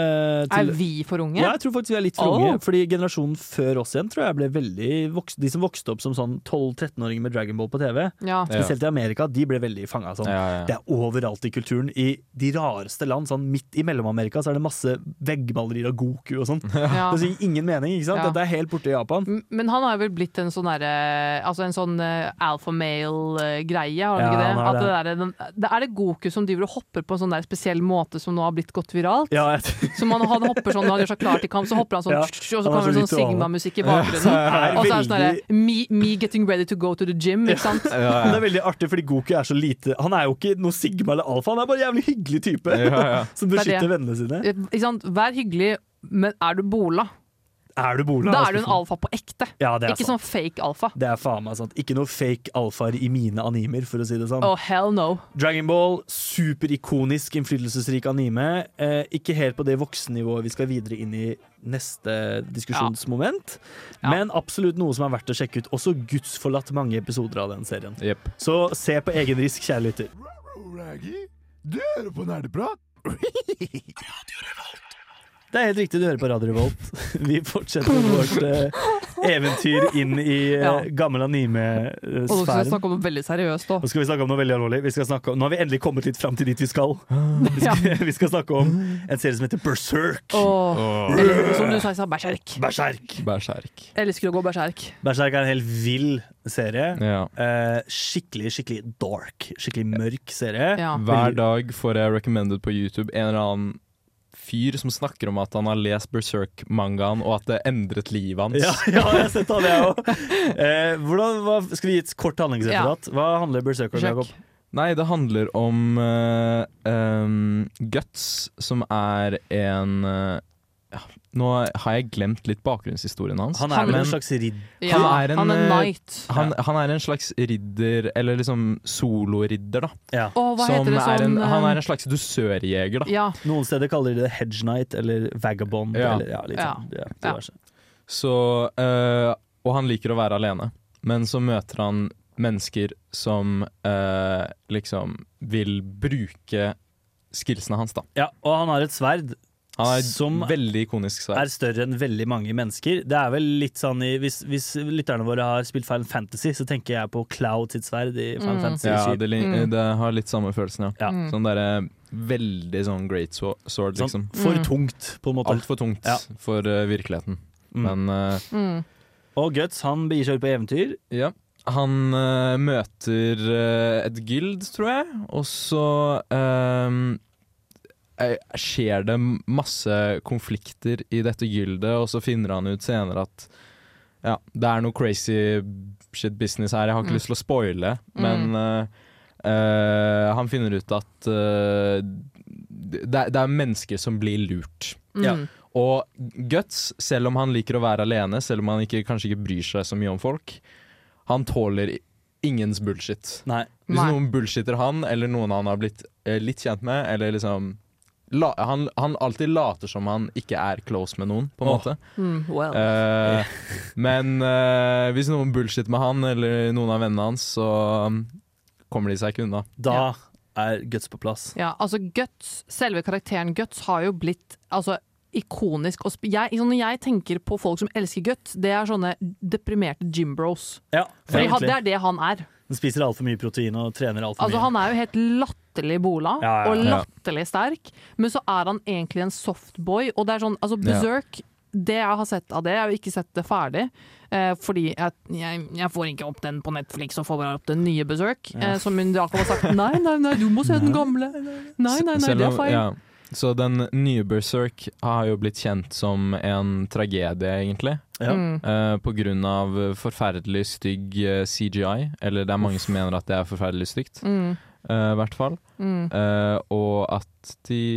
Er vi for unge? Ja, jeg tror faktisk vi er litt for unge. Fordi generasjonen før oss igjen tror jeg ble veldig de som vokste opp som sånn 12-13-åringer med Dragon Ball på TV, spesielt i Amerika, de ble veldig fanget sånn. Det er overalt i kulturen. I de rareste land, sånn midt i Mellom-Amerika, så er det masse veggmalerier av Goku og sånn. Det sier ingen mening, ikke sant? Dette er helt borte i Japan. Men han har vel blitt en sånn derre, altså en sånn alpha male-greie, har han ikke det? At det er det Goku som driver og hopper på en sånn der spesiell måte som nå har blitt gått viralt. Så han hopper sånn, når han gjør seg klar til kamp, så hopper han sånn, og så kommer det sånn Sigma-musikk i bakgrunnen. Og så er det sånn der, me getting ready to go to the gym, ikke sant? Det er veldig artig, fordi Goku er så lite, han er jo ikke noe Sigma eller alfa, han er bare en jævlig hyggelig type, som beskytter vennene sine. Ikke sant? Vær hyggelig, men er du bola? er du Bola. Da er du en alfa på ekte. Ja, det er ikke sant. sånn fake alfa. Det er faen meg sant. Ikke noe fake alfaer i mine animer, for å si det sånn. Oh, hell no. Dragon Ball, superikonisk, innflytelsesrik anime. Ikke helt på det voksennivået vi skal videre inn i neste diskusjonsmoment. Ja. Men absolutt noe som er verdt å sjekke ut. Også gudsforlatt mange episoder av den serien. Yep. Så se på egen risk, kjære lytter. Raggy, du hører på Nerdeprat. Det er helt riktig, du hører på Radio Revolt. Vi fortsetter vårt eventyr inn i gammel Og nå skal vi anime-sfæren. snakke om noe veldig seriøst da. Nå skal vi snakke om noe veldig alvorlig. Nå har vi endelig kommet litt fram til dit vi skal. Vi skal snakke om en serie som heter Berserk. Eller, som du sa, berserk. Berserk. Jeg elsker å gå berserk. Berserk er en helt vill serie. Ja. Skikkelig dark. Skikkelig mørk serie. Ja. Hver dag får jeg recommended på YouTube en eller annen fyr som snakker om at han har lest Berserk-mangaen, og at det endret livet hans. Ja, jeg har sett han, jeg òg. Skal vi gi et kort handlingsreferat? Hva handler Berserk om, Jakob? Nei, det handler om Guts, som er en nå har jeg glemt litt bakgrunnshistorien hans. Han er vel en slags ridder. Ja, han er knight. Han er en slags ridder, eller liksom soloridder, da. Ja. Hva heter det sånn? Han er en slags dusørjeger, da. Ja. Noen steder kaller de det hedge knight eller vagabond. Ja. Eller, litt sånn, diverse. Så, og han liker å være alene, men så møter han mennesker som liksom vil bruke skillsene hans, da. Ja, og han har et sverd. Han har som veldig ikonisk sverd. Er større enn veldig mange mennesker. Det er vel litt sånn hvis lytterne våre har spilt Final Fantasy, så tenker jeg på Cloud sitt sverd i Final Fantasy 7. Ja, det har litt samme følelsen, ja. Ja. Sånn derre veldig sånn great sword, liksom. Sånn for tungt, på en måte. Alt for tungt for virkeligheten. Men Og Guts, han begir seg ut på eventyr. Ja. Han møter et guild, tror jeg, og så skjer det masse konflikter i dette gildet, og så finner han ut senere at det er noe crazy shit business her. Jeg har ikke lyst til å spoile, men han finner ut at det er mennesker som blir lurt. Ja. Og Guts, selv om han liker å være alene, selv om han kanskje ikke bryr seg så mye om folk, han tåler ingens bullshit. Nei. Hvis noen bullshitter han, eller noen han har blitt litt kjent med, eller liksom han alltid later som han ikke er close med noen, på en måte. Men hvis noen bullshit med han, eller noen av vennene hans, så kommer de seg ikke unna. Da er Guts på plass. Ja, altså Guts, selve karakteren Guts har jo blitt ikonisk. Når jeg tenker på folk som elsker Guts, det er sånne deprimerte gym bros. Ja, fordi det er det han er. Han spiser alt for mye protein og trener alt for mye. Han er jo helt latterlig bola og latterlig sterk, men så er han egentlig en softboy, og det er sånn, Berserk, det jeg har sett av det, jeg har jo ikke sett det ferdig, fordi jeg får ikke opp den på Netflix og får bare opp den nye Berserk, som min Jakob har sagt, nei, du må se den gamle. Nei, det er feil. Ja. Så den nye Berserk har jo blitt kjent som en tragedie, egentlig. Ja. På grunn av forferdelig stygg CGI. Eller det er mange som mener at det er forferdelig stygt. Hvert fall. Og at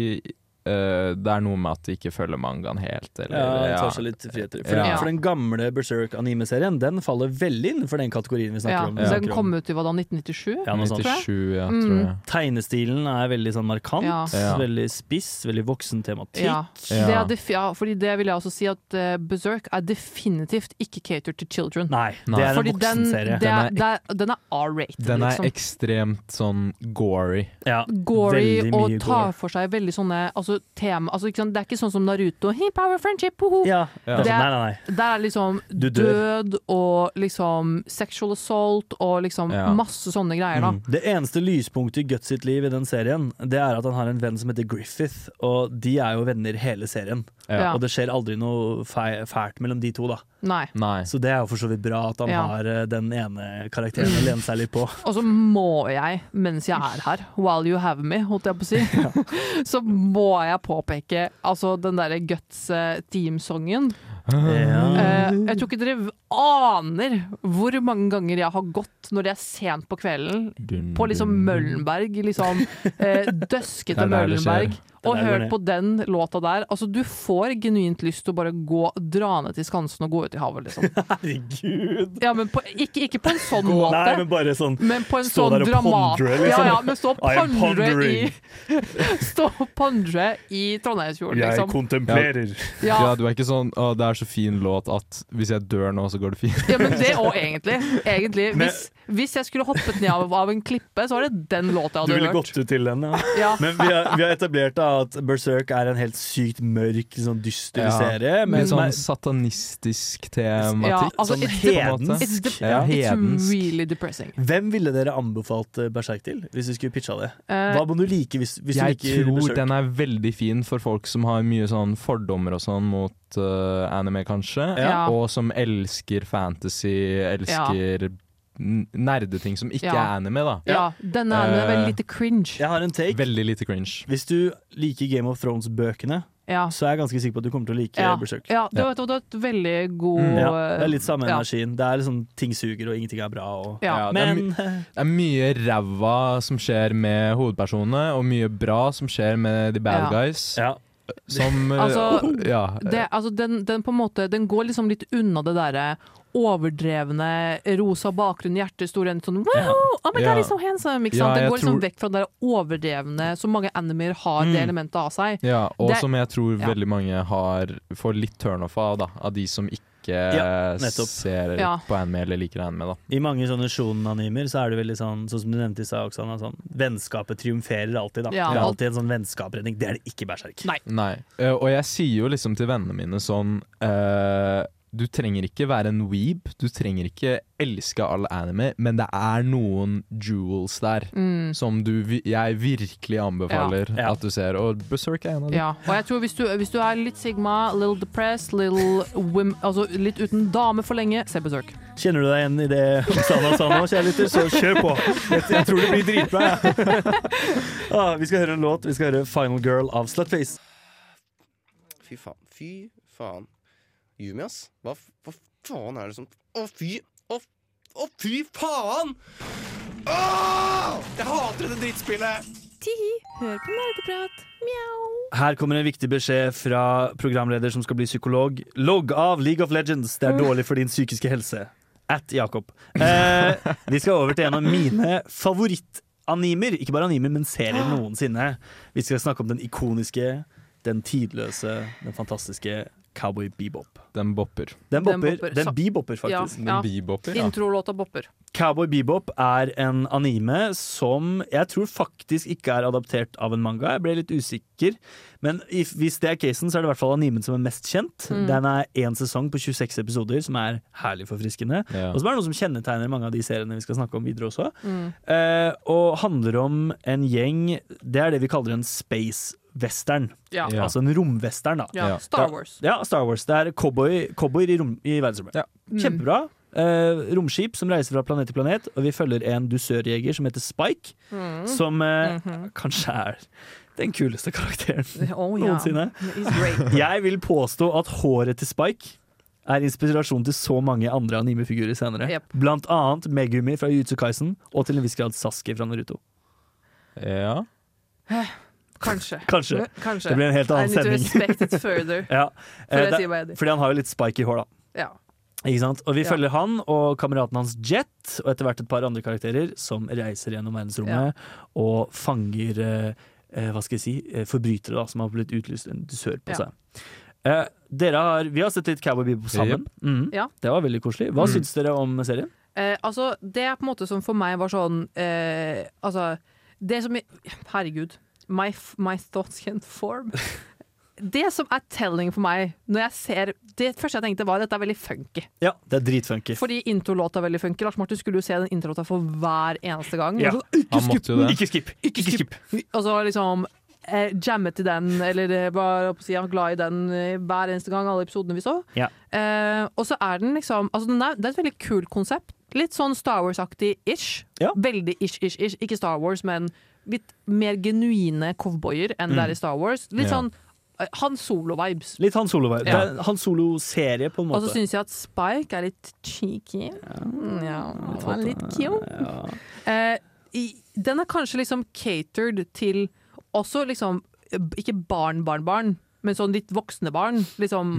det er noe med at de ikke følger mangaen helt. Eller, det tar seg litt friheter. For den gamle Berserk-anime-serien, den faller veldig innenfor den kategorien vi snakker om. Den kom ut i 1997? Ja, 97, tror jeg. Tegnestilen er veldig sånn markant, veldig spiss, veldig voksen tematikk. Fordi det vil jeg også si at Berserk er definitivt ikke catered to children. Nei, det er en voksenserie. Den er R-rated. Den er ekstremt sånn gory. Gory og tar for seg veldig sånne tema, det er ikke sånn som Naruto power friendship, nei. Det er liksom død og liksom sexual assault og liksom masse sånne greier da. Det eneste lyspunktet i Guts sitt liv i den serien, det er at han har en venn som heter Griffith, og de er jo venner hele serien, og det skjer aldri noe fælt mellom de to da. Nei. Så det er jo for så vidt bra at han har den ene karakteren å lene seg litt på. Og så må jeg, mens jeg er her, while you have me, holdt jeg på å si, så må jeg påpeke den der Guts teamsongen. Jeg tror ikke dere aner hvor mange ganger jeg har gått når det er sent på kvelden på liksom Møllenberg, liksom døskete Møllenberg, og hørt på den låta der. Altså, du får genuint lyst til å bare dra ned til Skansen og gå ut i havet, liksom. Herregud. Ja, men ikke på en sånn måte. Nei, men bare sånn men på en sånn dramat. Liksom. Ja, men stå og pondre i Trondheimsfjorden, liksom. Jeg kontemplerer. Ja, du er ikke sånn, det er så fin låt at hvis jeg dør nå, så går det fint. Ja, men det også egentlig. Hvis jeg skulle hoppet ned av en klippe, så var det den låta jeg hadde hørt. Du ville gått ut til den, ja. Men vi har etablert at Berserk er en helt sykt mørk, sånn dyster serie. Med sånn satanistisk tematikk. Ja, altså, sånn hedensk. It's really depressing. Hvem ville dere anbefalt Berserk til, hvis du skulle pitcha det? Hva må du like hvis du liker Berserk? Jeg tror den er veldig fin for folk som har mye sånn fordommer og sånn mot anime, kanskje. Og som elsker fantasy, elsker nerdeting som ikke er anime, da. Ja, denne anime er veldig lite cringe. Jeg har en take. Veldig lite cringe. Hvis du liker Game of Thrones-bøkene, så er jeg ganske sikker på at du kommer til å like Berserk. Ja, det var et veldig god det er litt samme energien. Det er liksom ting suger og ingenting er bra. Men det er mye ræva som skjer med hovedpersonene, og mye bra som skjer med the bad guys. Som den på en måte den går liksom litt unna det derre overdrevne rosa bakgrunn, hjertehistorien sånn wow, oh my god, he's so handsome, ikke sant? Det går liksom vekk fra det overdrevne som mange animer har det elementet av seg. Ja, og som jeg tror veldig mange får litt turn-off av de som ikke ser på anime eller liker anime, da. I mange sånne shonen-animer så er det veldig sånn som du nevnte i stad, Oksana, sånn vennskapet triumferer alltid, da. Det er alltid en sånn vennskapredning. Det er det ikke Berserk. Nei. Og jeg sier jo liksom til vennene mine sånn du trenger ikke være en weeb, du trenger ikke elske all anime, men det er noen jewels der som jeg virkelig anbefaler at du ser, og Berserk er en av dem. Ja, og jeg tror hvis du er litt sigma, little depressed, altså litt uten dame for lenge, se Berserk. Kjenner du deg igjen i det Oksana sa nå, kjære lytter, så kjør på. Jeg tror det blir dritbra, vi skal høre en låt, vi skal høre Final Girl av Slutface. Fy faen. Yumi, ass. Hva faen er det som fy faen! Jeg hater dette drittspillet! Hør på Nerdeprat. Mjau. Her kommer en viktig beskjed fra programleder som skal bli psykolog. Logg av League of Legends. Det er dårlig for din psykiske helse. @Jakob. Vi skal over til en av mine favorittanimer. Ikke bare animer, men serier noensinne. Vi skal snakke om den ikoniske, den tidløse, den fantastiske Cowboy Bebop. Den bopper. Den bebopper, faktisk. Ja. Introlåta bopper. Cowboy Bebop er en anime som jeg tror faktisk ikke er adaptert av en manga. Jeg ble litt usikker, men hvis det er casen, så er det i hvert fall animen som er mest kjent. Den er 1 sesong på 26 episoder, som er herlig forfriskende. Og som er noe som kjennetegner mange av de seriene vi skal snakke om videre også. Og handler om en gjeng, det er det vi kaller en space western. Altså en romwestern, da. Star Wars. Star Wars. Det er cowboyer i verdensrommet. Kjempebra. Romskip som reiser fra planet til planet, og vi følger en dusørjeger som heter Spike, som kanskje er den kuleste karakteren noensinne. Jeg vil påstå at håret til Spike er inspirasjon til så mange andre animefigurer senere. Blant annet Megumi fra Jujutsu Kaisen, og til en viss grad Sasuke fra Naruto. Ja. Kanskje. Det blir en helt annen sending. I need to respect it further. Fordi han har jo litt Spike i hår, da. Ja. Ikke sant? Og vi følger han og kameraten hans Jet, og etter hvert et par andre karakterer som reiser gjennom verdensrommet og fanger forbrytere da, som har blitt utlyst en dusør på seg. Vi har sett litt Cowboy Bebop sammen. Det var veldig koselig. Hva syns dere om serien? Altså, det er på en måte som for meg var sånn det som herregud, my thoughts can't form. Det som er telling for meg når jeg ser det første jeg tenkte var at dette er veldig funky. Ja, det er dritfunky. Fordi introlåta er veldig funky. Lars Martin skulle jo se den introlåta for hver eneste gang. Ikke skip. Og så liksom jamme til den, eller bare å si glad i den hver eneste gang, alle episodene vi så. Og så er den liksom altså det er et veldig kult konsept. Litt sånn Star Wars-aktig ish. Veldig ish. Ikke Star Wars, men litt mer genuine cowboyer enn det er i Star Wars. Litt sånn Han Solo-vibes. Litt Han Solo-vibes. Det er Han Solo-serie på en måte. Og så syns jeg at Spike er litt cheeky. Litt cute. Den er kanskje liksom catered til også liksom ikke barn, men sånn litt voksne barn. Liksom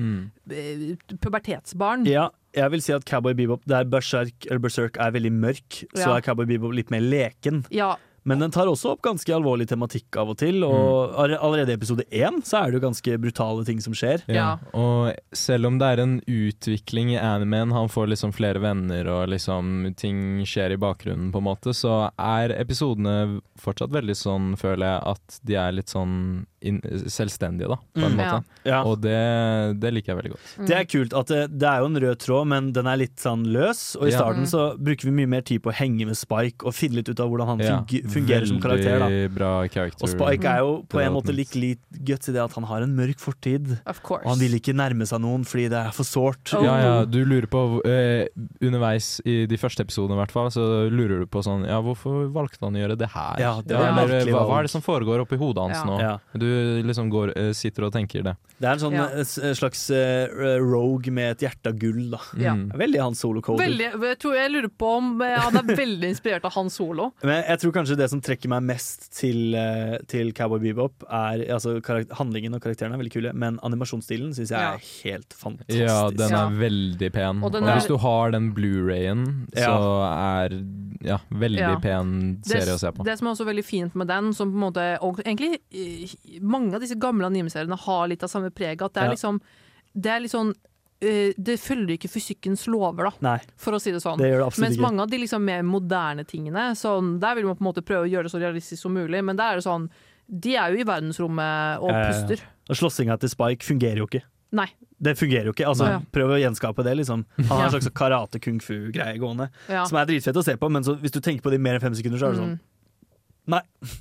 pubertetsbarn. Ja, jeg vil si at Cowboy Bebop, der Berserk er veldig mørk, så er Cowboy Bebop litt mer leken. Ja. Men den tar også opp ganske alvorlig tematikk av og til, og allerede i episode 1 så er det jo ganske brutale ting som skjer. Ja, og selv om det er en utvikling i animen, han får liksom flere venner og liksom ting skjer i bakgrunnen på en måte, så er episodene fortsatt veldig sånn, føler jeg, at de er litt sånn selvstendige da, på en måte. Ja. Og det liker jeg veldig godt. Det er kult at det er jo en rød tråd, men den er litt sånn løs, og i starten så bruker vi mye mer tid på å henge med Spike og finne litt ut av hvordan han fungerer som karakter. Da. Veldig bra karakter. Og Spike er jo på en måte litt guts i det at han har en mørk fortid. Og han vil ikke nærme seg noen fordi det er for sårt. Ja, du lurer på underveis i de første episodene i hvert fall, så lurer du på sånn, hvorfor valgte han å gjøre det her? Ja, det var hva er det som foregår oppi hodet hans nå? Ja. Du liksom sitter og tenker det. Det er en sånn slags rogue med et hjerte av gull, da. Veldig Han Solo-code. Jeg lurer på om han er veldig inspirert av Han Solo. Men jeg tror kanskje det som trekker meg mest til Cowboy Bebop er, altså handlingen og karakterene er veldig kule, men animasjonsstilen synes jeg er helt fantastisk. Ja, den er veldig pen. Og hvis du har den Blu-rayen, så er veldig pen serie å se på. Det som er også veldig fint med den, som på en måte, og egentlig mange av disse gamle anime-seriene har litt av samme preg, at det er litt sånn det følger ikke fysikkens lover, da. Nei, for å si det sånn. Det gjør det absolutt Mens ikke. mange av de liksom mer moderne tingene, sånn, der vil man på en måte prøve å gjøre det så realistisk som mulig, men det er sånn, de er jo i verdensrommet og puster. Og slåssinga til Spike fungerer jo ikke. Nei. Det fungerer jo ikke. Altså, prøv å gjenskape det, liksom. Han har en slags karate-kung-fu-greie gående, som er dritfett å se på, men så, hvis du tenker på det i mer enn 5 sekunder, så er det sånn Nei.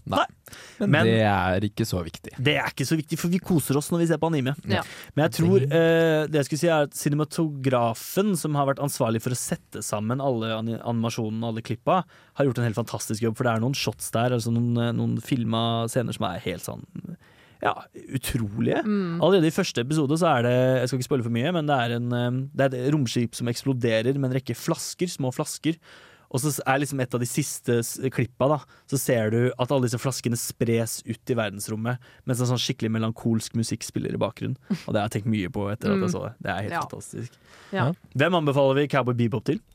Men det er ikke så viktig. Det er ikke så viktig, for vi koser oss når vi ser på anime. Men jeg tror det jeg skulle si er at cinematografen, som har vært ansvarlig for å sette sammen alle animasjonene, alle klippa, har gjort en helt fantastisk jobb, for det er noen shots der, altså noen filma scener som er helt sånn utrolige. Allerede i første episode så er det, jeg skal ikke spoile for mye, men det er et romskip som eksploderer med en rekke flasker, små flasker. Og så er liksom et av de siste klippa da, så ser du at alle disse flaskene spres ut i verdensrommet, mens en sånn skikkelig melankolsk musikk spiller i bakgrunnen. Og det har jeg tenkt mye på etter at jeg så det. Det er helt fantastisk. Hvem anbefaler vi Cowboy Bebop til?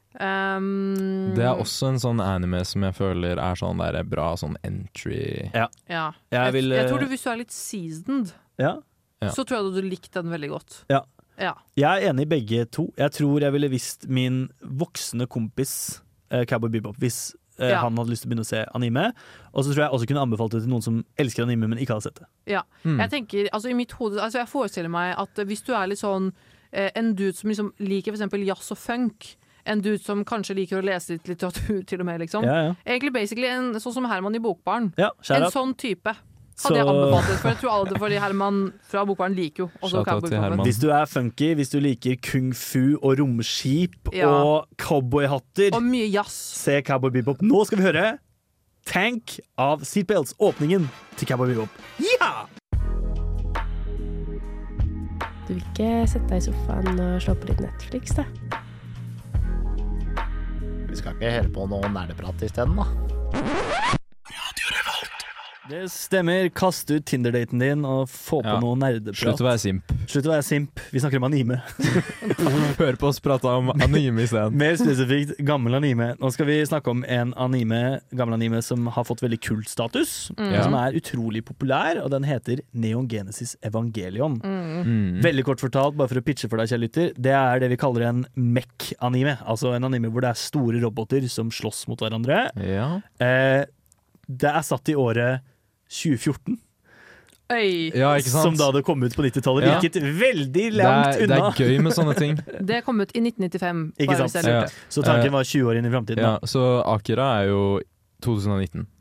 Det er også en sånn anime som jeg føler er sånn der bra sånn entry. Jeg tror hvis du er litt seasoned, så tror jeg du likte den veldig godt. Jeg er enig i begge to. Jeg tror jeg ville visst min voksne kompis Cowboy Bebop hvis han hadde lyst til å begynne å se anime. Og så tror jeg også kunne anbefalt det til noen som elsker anime, men ikke hadde sett det. Jeg tenker, altså i mitt hode, jeg forestiller meg at hvis du er litt sånn en dude som liksom liker for eksempel jazz og funk, en dude som kanskje liker å lese litt litteratur til og med, liksom. Egentlig basically sånn som Herman i Bokbarn. En sånn type hadde jeg anbefalt det, for jeg tror alle fordi Herman fra Bokbarn liker jo også Cowboy Bebop. Hvis du er funky, hvis du liker kung fu og romskip og cowboyhatter og mye jazz, se Cowboy Bebop. Nå skal vi høre Tank av Seatbelts, åpningen til Cowboy Bebop. Du vil ikke sette deg i sofaen og slå på litt Netflix, da? Vi skal ikke høre på noe nerdeprat i stedet, da. Det stemmer. Kast ut Tinder-daten din og få på noe nerdeprat. Slutt å være simp. Vi snakker om anime. Hør på oss prate om anime i stedet. Mer spesifikt gammel anime. Nå skal vi snakke om en gammel anime som har fått veldig kultstatus, som er utrolig populær, og den heter Neon Genesis Evangelion. Veldig kort fortalt, bare for å pitche for deg, kjære lytter, det er det vi kaller en mech-anime. Altså en anime hvor det er store roboter som slåss mot hverandre. Det er satt i året 2014. Som da det kom ut på 90-tallet. Virket veldig langt unna. Det er gøy med sånne ting. Det kom ut i 1995. Ikke sant? Så tanken var 20 år inn i fremtiden. Så Akira er jo 2019.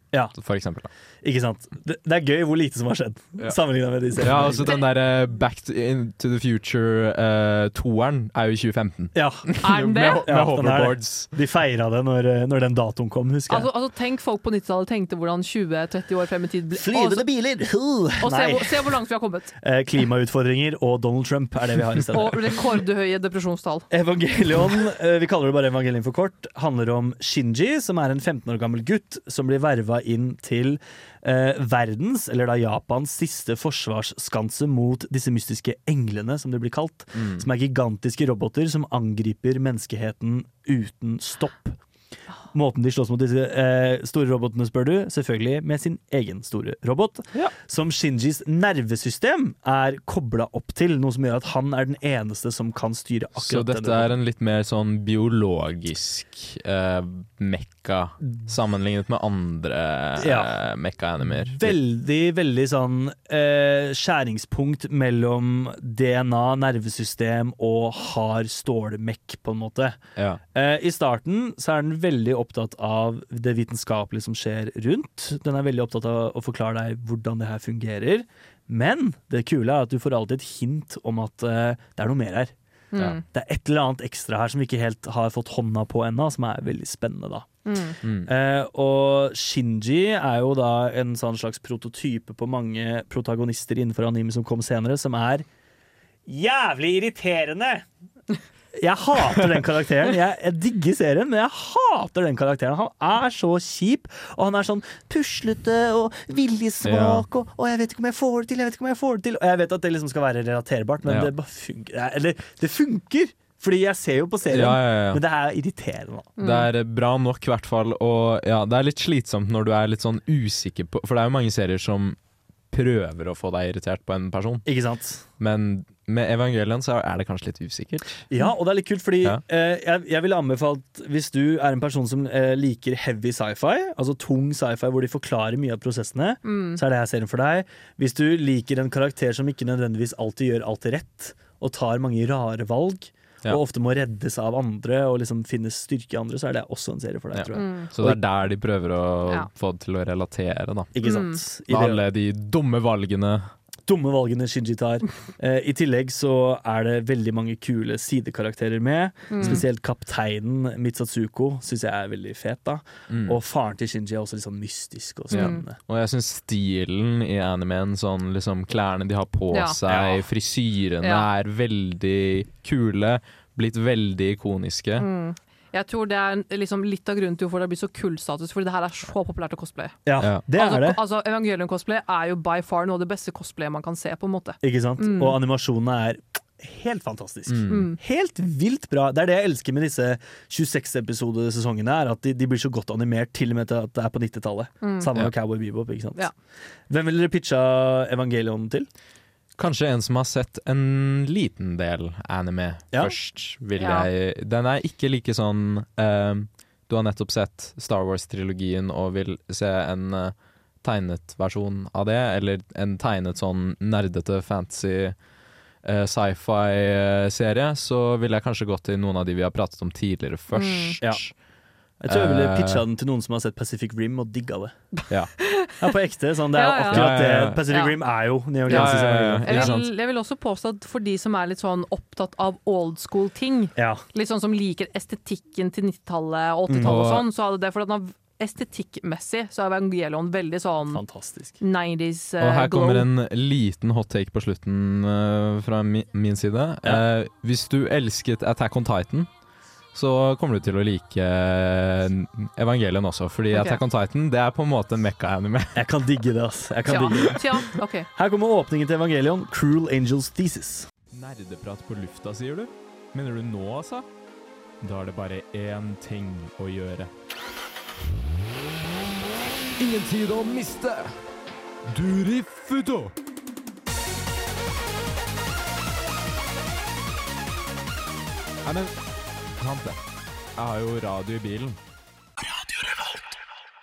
for eksempel. Ikke sant? Det er gøy hvor lite som har skjedd, sammenlignet med de seriene. Ja, altså den der Back to the Future 2'eren er jo i 2015. Ja. Er den det? Med hoverboards. De feiret det når den datoen kom, husker jeg. Altså tenk folk på 90-tallet tenkte hvordan 20-30 år frem i tid Flyvende biler! Og se hvor langt vi har kommet. Klimautfordringer og Donald Trump er det vi har i stedet. Og rekordhøye depresjonstall. Evangelion, vi kaller det bare Evangelion for kort, handler om Shinji, som er en 15 år gammel gutt som blir verva inn til verdens, eller da Japans siste forsvarsskanse mot disse mystiske englene, som det blir kalt, som er gigantiske roboter som angriper menneskeheten uten stopp. Måten de slåss mot disse store robotene, spør du, selvfølgelig med sin egen store robot, som Shinjis nervesystem er koblet opp til, noe som gjør at han er den eneste som kan styre akkurat så dette er en litt mer sånn biologisk mekka sammenlignet med andre mekka-animer. Veldig sånn skjæringspunkt mellom DNA, nervesystem og hard stålmekk, på en måte. I starten så er den veldig opptatt av det vitenskapelige som skjer rundt. Den er veldig opptatt av å forklare deg hvordan det her fungerer. Men det kule er at du får alltid et hint om at det er noe mer her. Det er et eller annet ekstra her som vi ikke helt har fått hånda på ennå, som er veldig spennende da. Og Shinji er jo da en sånn slags prototype på mange protagonister innenfor anime som kom senere, som er jævlig irriterende. Jeg hater den karakteren. Jeg digger serien, men jeg hater den karakteren. Han er så kjip, og han er sånn puslete og viljesvak, og jeg vet ikke om jeg får det til, Og jeg vet at det liksom skal være relaterbart, men det bare funker. Eller, det funker! Fordi jeg ser jo på serien, men det er irriterende. Det er bra nok i hvert fall, og det er litt slitsomt når du er litt sånn usikker på, for det er jo mange serier som prøver å få deg irritert på en person. Ikke sant? Men med Evangelion så er det kanskje litt usikkert. Ja, og det er litt kult, fordi jeg vil anbefale at hvis du er en person som liker heavy sci-fi, altså tung sci-fi hvor de forklarer mye av prosessene, så er det her serien for deg. Hvis du liker en karakter som ikke nødvendigvis alltid gjør alt rett, og tar mange rare valg, og ofte må reddes av andre og liksom finne styrke i andre, så er det også en serie for deg, tror jeg. Så det er der de prøver å få det til å relatere, da. Ikke sant? Med alle de dumme valgene Shinji tar. I tillegg så er det veldig mange kule sidekarakterer med. Spesielt kapteinen Mitsatsuko synes jeg er veldig fet da. Og faren til Shinji er også litt sånn mystisk og spennende. Og jeg synes stilen i animen, sånn liksom klærne de har på seg, frisyrene er veldig kule, blitt veldig ikoniske. Jeg tror det er liksom litt av grunnen til hvorfor det blir så kultstatus, fordi det her er så populært å cosplaye. Ja, det er det. Altså Evangelion-cosplay er jo by far noe av det beste cosplayet man kan se, på en måte. Ikke sant? Og animasjonene er helt fantastisk. Helt vilt bra. Det er det jeg elsker med disse 26-episode-sesongene, er at de blir så godt animert til og med til at det er på 90-tallet. Sammen med Cowboy Bebop, ikke sant? Hvem vil dere pitcha Evangelion til? Kanskje en som har sett en liten del anime først, vil jeg. Den er ikke like sånn du har nettopp sett Star Wars-trilogien og vil se en tegnet versjon av det, eller en tegnet sånn nerdete fantasy sci-fi-serie, så vil jeg kanskje gå til noen av de vi har pratet om tidligere først. Jeg tror jeg ville pitcha den til noen som har sett Pacific Rim og digga det. Ja, på ekte. Sånn, det er jo akkurat det. Pacific Rim er jo Neon Genesis. Jeg vil også påstå at for de som er litt sånn opptatt av old school ting, litt sånn som liker estetikken til 90-tallet og 80-tallet og sånn, så hadde det for at den estetikkmessig så er Evangelion veldig sånn fantastisk 90s glow. Og her kommer en liten hot take på slutten fra min side. Hvis du elsket Attack on Titan, så kommer du til å like Evangelion også, fordi Attack on Titan, det er på en måte en mekka-anime. Jeg kan digge det, ass. Her kommer åpningen til Evangelion, Cruel Angels Thesis. Nerdeprat på lufta, sier du? Mener du nå, altså? Da er det bare én ting å gjøre. Ingen tid å miste. Durifuto. Nei, men Tante, jeg har jo radio i bilen. Radio Revolt.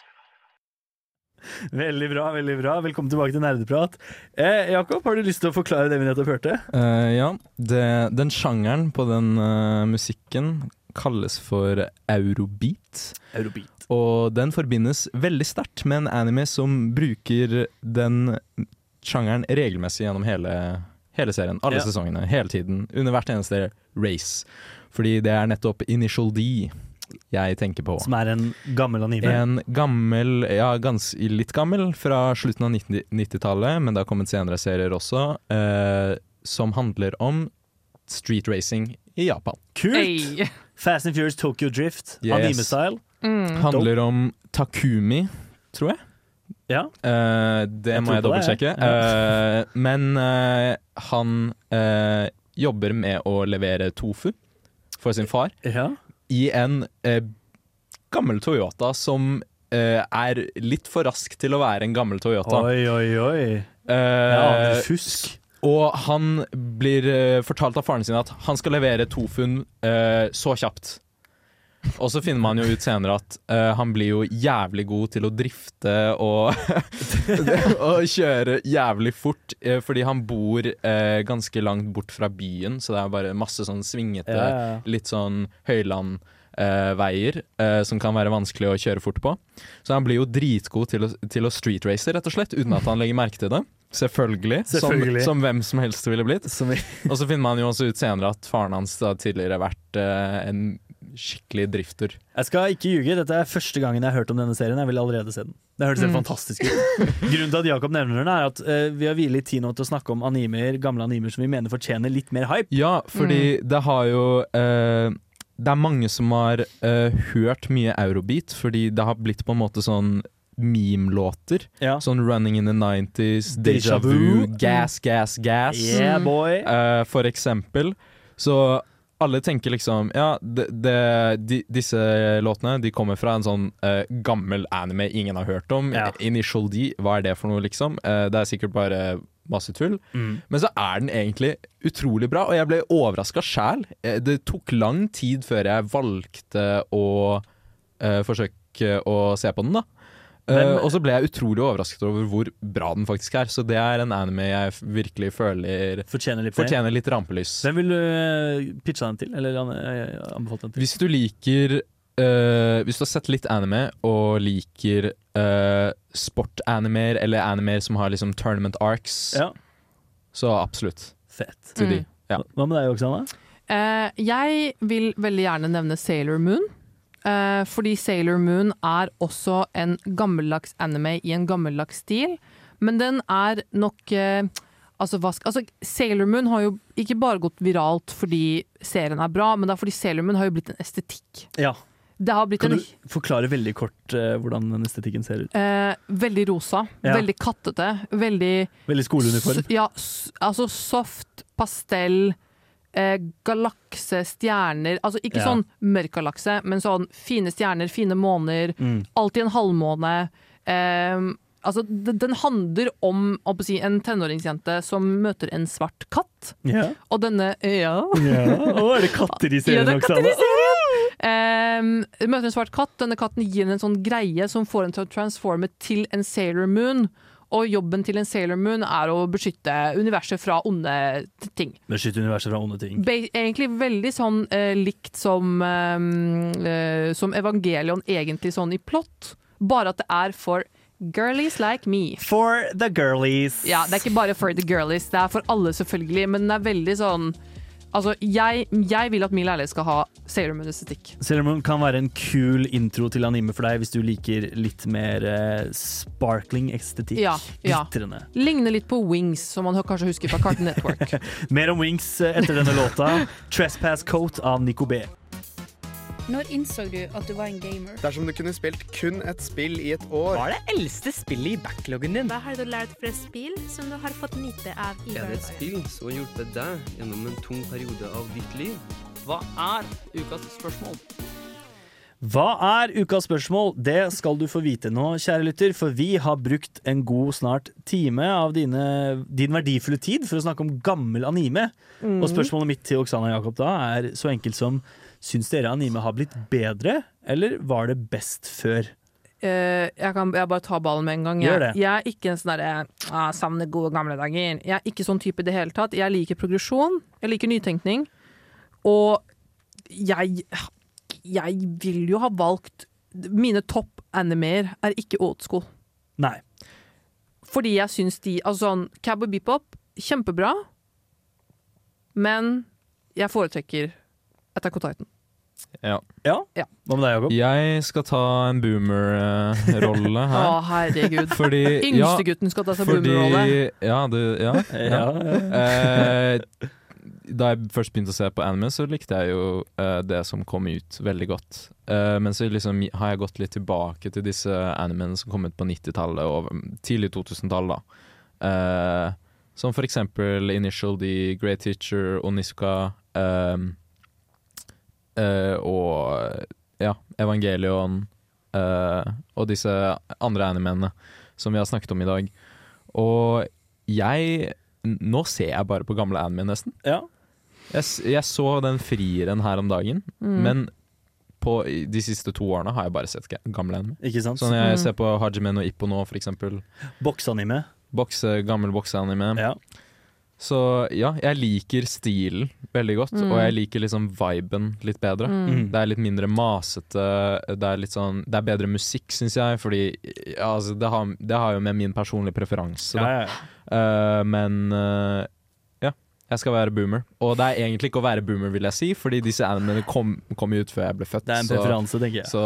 Veldig bra, veldig bra. Velkommen tilbake til Nerdeprat. Jakob, har du lyst til å forklare det vi nettopp hørte? Ja, den sjangeren på den musikken kalles for Eurobeat. Og den forbindes veldig sterkt med en anime som bruker den sjangeren regelmessig gjennom hele serien, alle sesongene, hele tiden, under hvert eneste race. Fordi det nettopp Initial D jeg tenker på. Som en gammel anime? En gammel, litt gammel, fra slutten av 90-tallet, men det har kommet senere serier også, som handler om street racing i Japan. Kult! Fast and Furious Tokyo Drift, anime-style. Handler om Takumi, tror jeg. Ja. Det må jeg dobbeltsjekke. Men han jobber med å levere tofu for sin far. I en gammel Toyota som litt for rask til å være en gammel Toyota. Oi. Fusk. Og han blir fortalt av faren sin at han skal levere tofuen så kjapt. Og så finner man jo ut senere at han blir jo jævlig god til å drifte og kjøre jævlig fort, fordi han bor ganske langt bort fra byen, så det bare masse sånn svingete, litt sånn høylandveier som kan være vanskelig å kjøre fort på. Så han blir jo dritgod til å street race, rett og slett, uten at han legger merke til det. Selvfølgelig. Som hvem som helst ville blitt. Og så finner man jo også ut senere at faren hans da tidligere har vært en skikkelig drifter. Jeg skal ikke ljuge, dette første gangen jeg har hørt om denne serien. Jeg vil allerede se den. Det hørtes helt fantastisk ut. Grunnen til at Jakob nevner den at vi har hvilet tid nå til å snakke om gamle animer som vi mener fortjener litt mer hype. Ja, fordi det har jo det mange som har hørt mye Eurobeat, fordi det har blitt på en måte sånn meme-låter. Sånn Running in the 90s, Deja Vu, Gas, Yeah, boy. For eksempel. Så alle tenker liksom disse låtene de kommer fra en sånn gammel anime ingen har hørt om. Initial D, hva det for noe liksom? Det sikkert bare masse tull. Men så den egentlig utrolig bra, og jeg ble overrasket selv. Det tok lang tid før jeg valgte å forsøke å se på den da. Og så ble jeg utrolig overrasket over hvor bra den faktisk så det en anime jeg virkelig føler fortjener litt rampelys. Hvem vil du pitche den til, eller anbefale den til? Hvis du liker hvis du har sett litt anime og liker sportanimer eller animer som har liksom tournament arcs, så absolutt. Fett. Hva med deg, Oksana? Jeg vil veldig gjerne nevne Sailor Moon. Fordi Sailor Moon også en gammeldags anime i en gammeldags stil, men den nok Sailor Moon har jo ikke bare gått viralt fordi serien bra, men det fordi Sailor Moon har jo blitt en estetikk. Ja. Kan du forklare veldig kort hvordan den estetikken ser ut? Veldig rosa, veldig kattete, veldig skoleuniform. Soft, pastell, galakse, stjerner, altså ikke sånn mørk galakse, men sånn fine stjerner, fine måner, alltid en halvmåne. Den handler om en tenåringsjente som møter en svart katt. Og denne er det katter i serien også? Møter en svart katt, denne katten gir en sånn greie som får en til å transforme til en Sailor Moon. Og jobben til en Sailor Moon å beskytte universet fra onde ting. Beskytte universet fra onde ting. Egentlig veldig sånn likt som Evangelion egentlig sånn i plott. Bare at det for girlies like me. For the girlies. Ja, det ikke bare for the girlies, det for alle selvfølgelig, men det veldig sånn jeg vil at min leilighet skal ha Sailor Moon-estetikk. Sailor Moon kan være en kul intro til anime for deg hvis du liker litt mer sparkling-estetikk. Glitrende. Ligner litt på Wings, som man kanskje husker fra Cartoon Network. Mer om Wings etter denne låta. Trespass Coat av Nico B. Når innså du at du var en gamer? Dersom du kunne spilt kun et spill i et år. Hva det eldste spillet i backloggen din? Hva har du lært fra spill som du har fått nyte av i hverdagen? Det et spill som har hjulpet deg gjennom en tung periode av ditt liv? Hva ukas spørsmål? Hva ukas spørsmål? Det skal du få vite nå, kjære lytter, for vi har brukt en god snart time av din verdifulle tid for å snakke om gammel anime. Og spørsmålet mitt til Oksana og Jakob da så enkelt som: syns dere anime har blitt bedre, eller var det best før? Jeg bare tar ballen med en gang. Jeg ikke en sånn savner gode gamle dager. Jeg ikke sånn type i det hele tatt. Jeg liker progresjon, jeg liker nytenkning, og jeg vil jo ha valgt mine topp animer ikke old school. Nei. Fordi jeg synes sånn, Cowboy Bebop, kjempebra, men jeg foretrekker Attack on Titan. Ja. Hva med deg, Jakob? Jeg skal ta en boomer-rolle her. Herregud. Fordi, Yngstegutten skal ta seg boomer-rolle. Da jeg først begynte å se på anime, så likte jeg jo det som kom ut veldig godt. Men så liksom har jeg gått litt tilbake til disse animene som kom ut på 90-tallet og tidlig 2000-tallet. Som for eksempel Initial D, Great Teacher, Onizuka og Evangelion og disse andre animene som vi har snakket om i dag. Og nå ser jeg bare på gamle anime nesten. Ja. Jeg så den frieren her om dagen, men på de siste 2 årene har jeg bare sett gamle anime. Ikke sant? Så når jeg ser på Hajime no Ippo nå, for eksempel. Bokseanime. Gammel bokseanime. Ja. Så ja, jeg liker stilen veldig godt, og jeg liker liksom viben litt bedre. Det litt mindre masete, det litt sånn, det bedre musikk, synes jeg, fordi altså, det har jo med min personlige preferanse da. Men jeg skal være boomer. Og det egentlig ikke å være boomer, vil jeg si, fordi disse animene kom ut før jeg ble født. Det en preferanse, tenker jeg.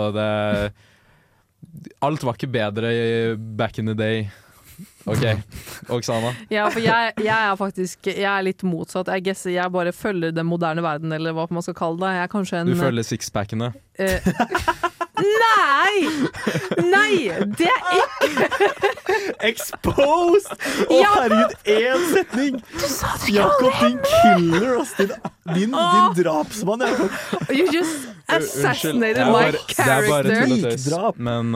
Så alt var ikke bedre back in the day. Ok, Oksana? Ja, for jeg litt motsatt. Jeg bare følger den moderne verden, eller hva man skal kalle det. Jeg kanskje Du følger sixpackene? Nei, det ikke Exposed! Herregud, 1 setning! Jakob, din killer, din drapsmann, Jakob. You just assassinated my character. Det bare tulletøys, men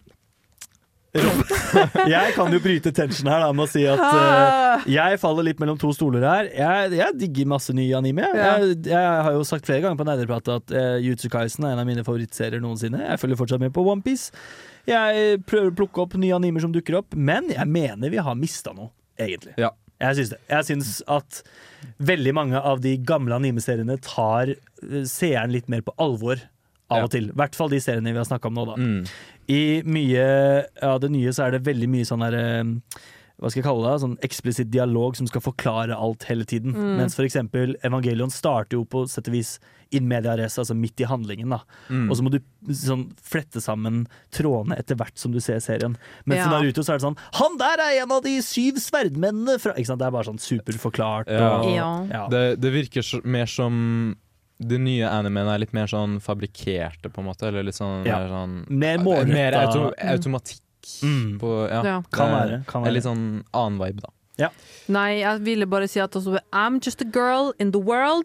jeg kan jo bryte tension her da, med å si at jeg faller litt mellom 2 stoler her. Jeg digger masse ny anime. Jeg har jo sagt flere ganger på Nerdeprat at Jujutsu Kaisen en av mine favorittserier noensinne. Jeg følger fortsatt med på One Piece. Jeg prøver å plukke opp nye animer som dukker opp, men jeg mener vi har mistet noe, egentlig. Ja. Jeg synes det. Jeg synes at veldig mange av de gamle anime-seriene tar seeren litt mer på alvor av og til. I hvert fall de seriene vi har snakket om nå da. I mye av det nye så det veldig mye sånn her, hva skal jeg kalle det, sånn eksplisitt dialog som skal forklare alt hele tiden. Mens for eksempel Evangelion starter jo på sett og vis in media res, altså midt i handlingen da. Og så må du sånn flette sammen trådene etter hvert som du ser serien. Mens i Naruto så det sånn, han der en av de 7 sverdmennene fra, ikke sant, det bare sånn superforklart. Det virker mer som de nye animene litt mer sånn fabrikerte på en måte, eller litt sånn, mer automatikk på, kan være. Litt sånn annen vibe da. Nei, jeg ville bare si at også, I'm just a girl in the world.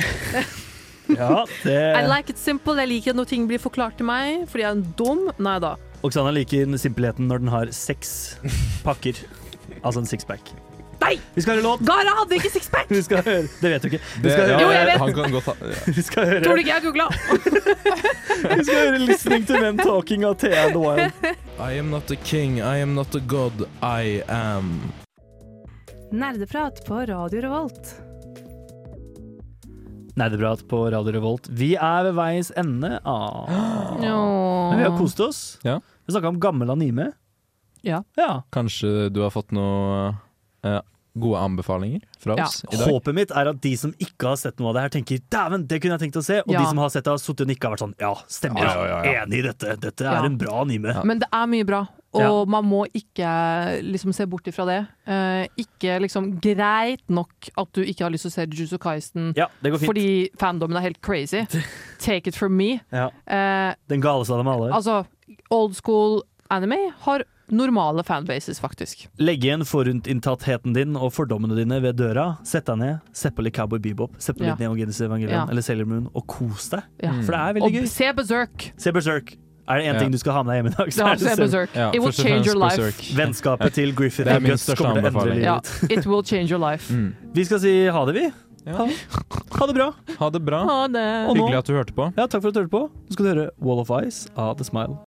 I like it simple. Jeg liker når ting blir forklart til meg, fordi jeg dum. Nei da. Oksana liker simpelheten når den har 6 pakker, altså en sixpack. Nei! Vi skal høre låt. Gara hadde ikke sixpack! Vi skal høre. Det vet du ikke. Jo, jeg vet. Han kan godt Vi skal høre. Tror du ikke jeg googlet? Vi skal høre Listening to Men Talking av Thea and the Wild. I am not a king, I am not a god, I am. Nerdeprat på Radio Revolt. Nerdeprat på Radio Revolt. Vi ved veis ende. Men vi har kost oss. Ja. Vi snakket om gammel anime. Ja. Kanskje du har fått noe gode anbefalinger fra oss i dag? Håpet mitt at de som ikke har sett noe av det her tenker, dæven, det kunne jeg tenkt å se. Og de som har sett det har suttet og nikket og vært sånn, stemmer, enig i dette. Dette en bra anime. Men det mye bra. Og man må ikke liksom se bort ifra det. Ikke liksom greit nok at du ikke har lyst til å se Jujutsu Kaisen det går fint. Fordi fandomen helt crazy. Take it from me. Den galeste av dem alle. Altså, old school anime har normale fanbases, faktisk. Legg igjen forutinntattheten din og fordommene dine ved døra. Sett deg ned, se på litt Cowboy Bebop, se på litt Neon Genesis Evangelion eller Sailor Moon, og kos deg. For det veldig gøy. Og se Berserk. Se Berserk. Det en ting du skal ha med deg hjemme i dag, så se Berserk. It will change your life. Vennskapet til Griffith og Gus kommer til å endre livet. It will change your life. Vi skal si ha det, vi. Ha det bra. Ha det bra. Ha det. Hyggelig at du hørte på. Takk for at du hørte på. Nå skal du høre Wall of Ice av The Smile.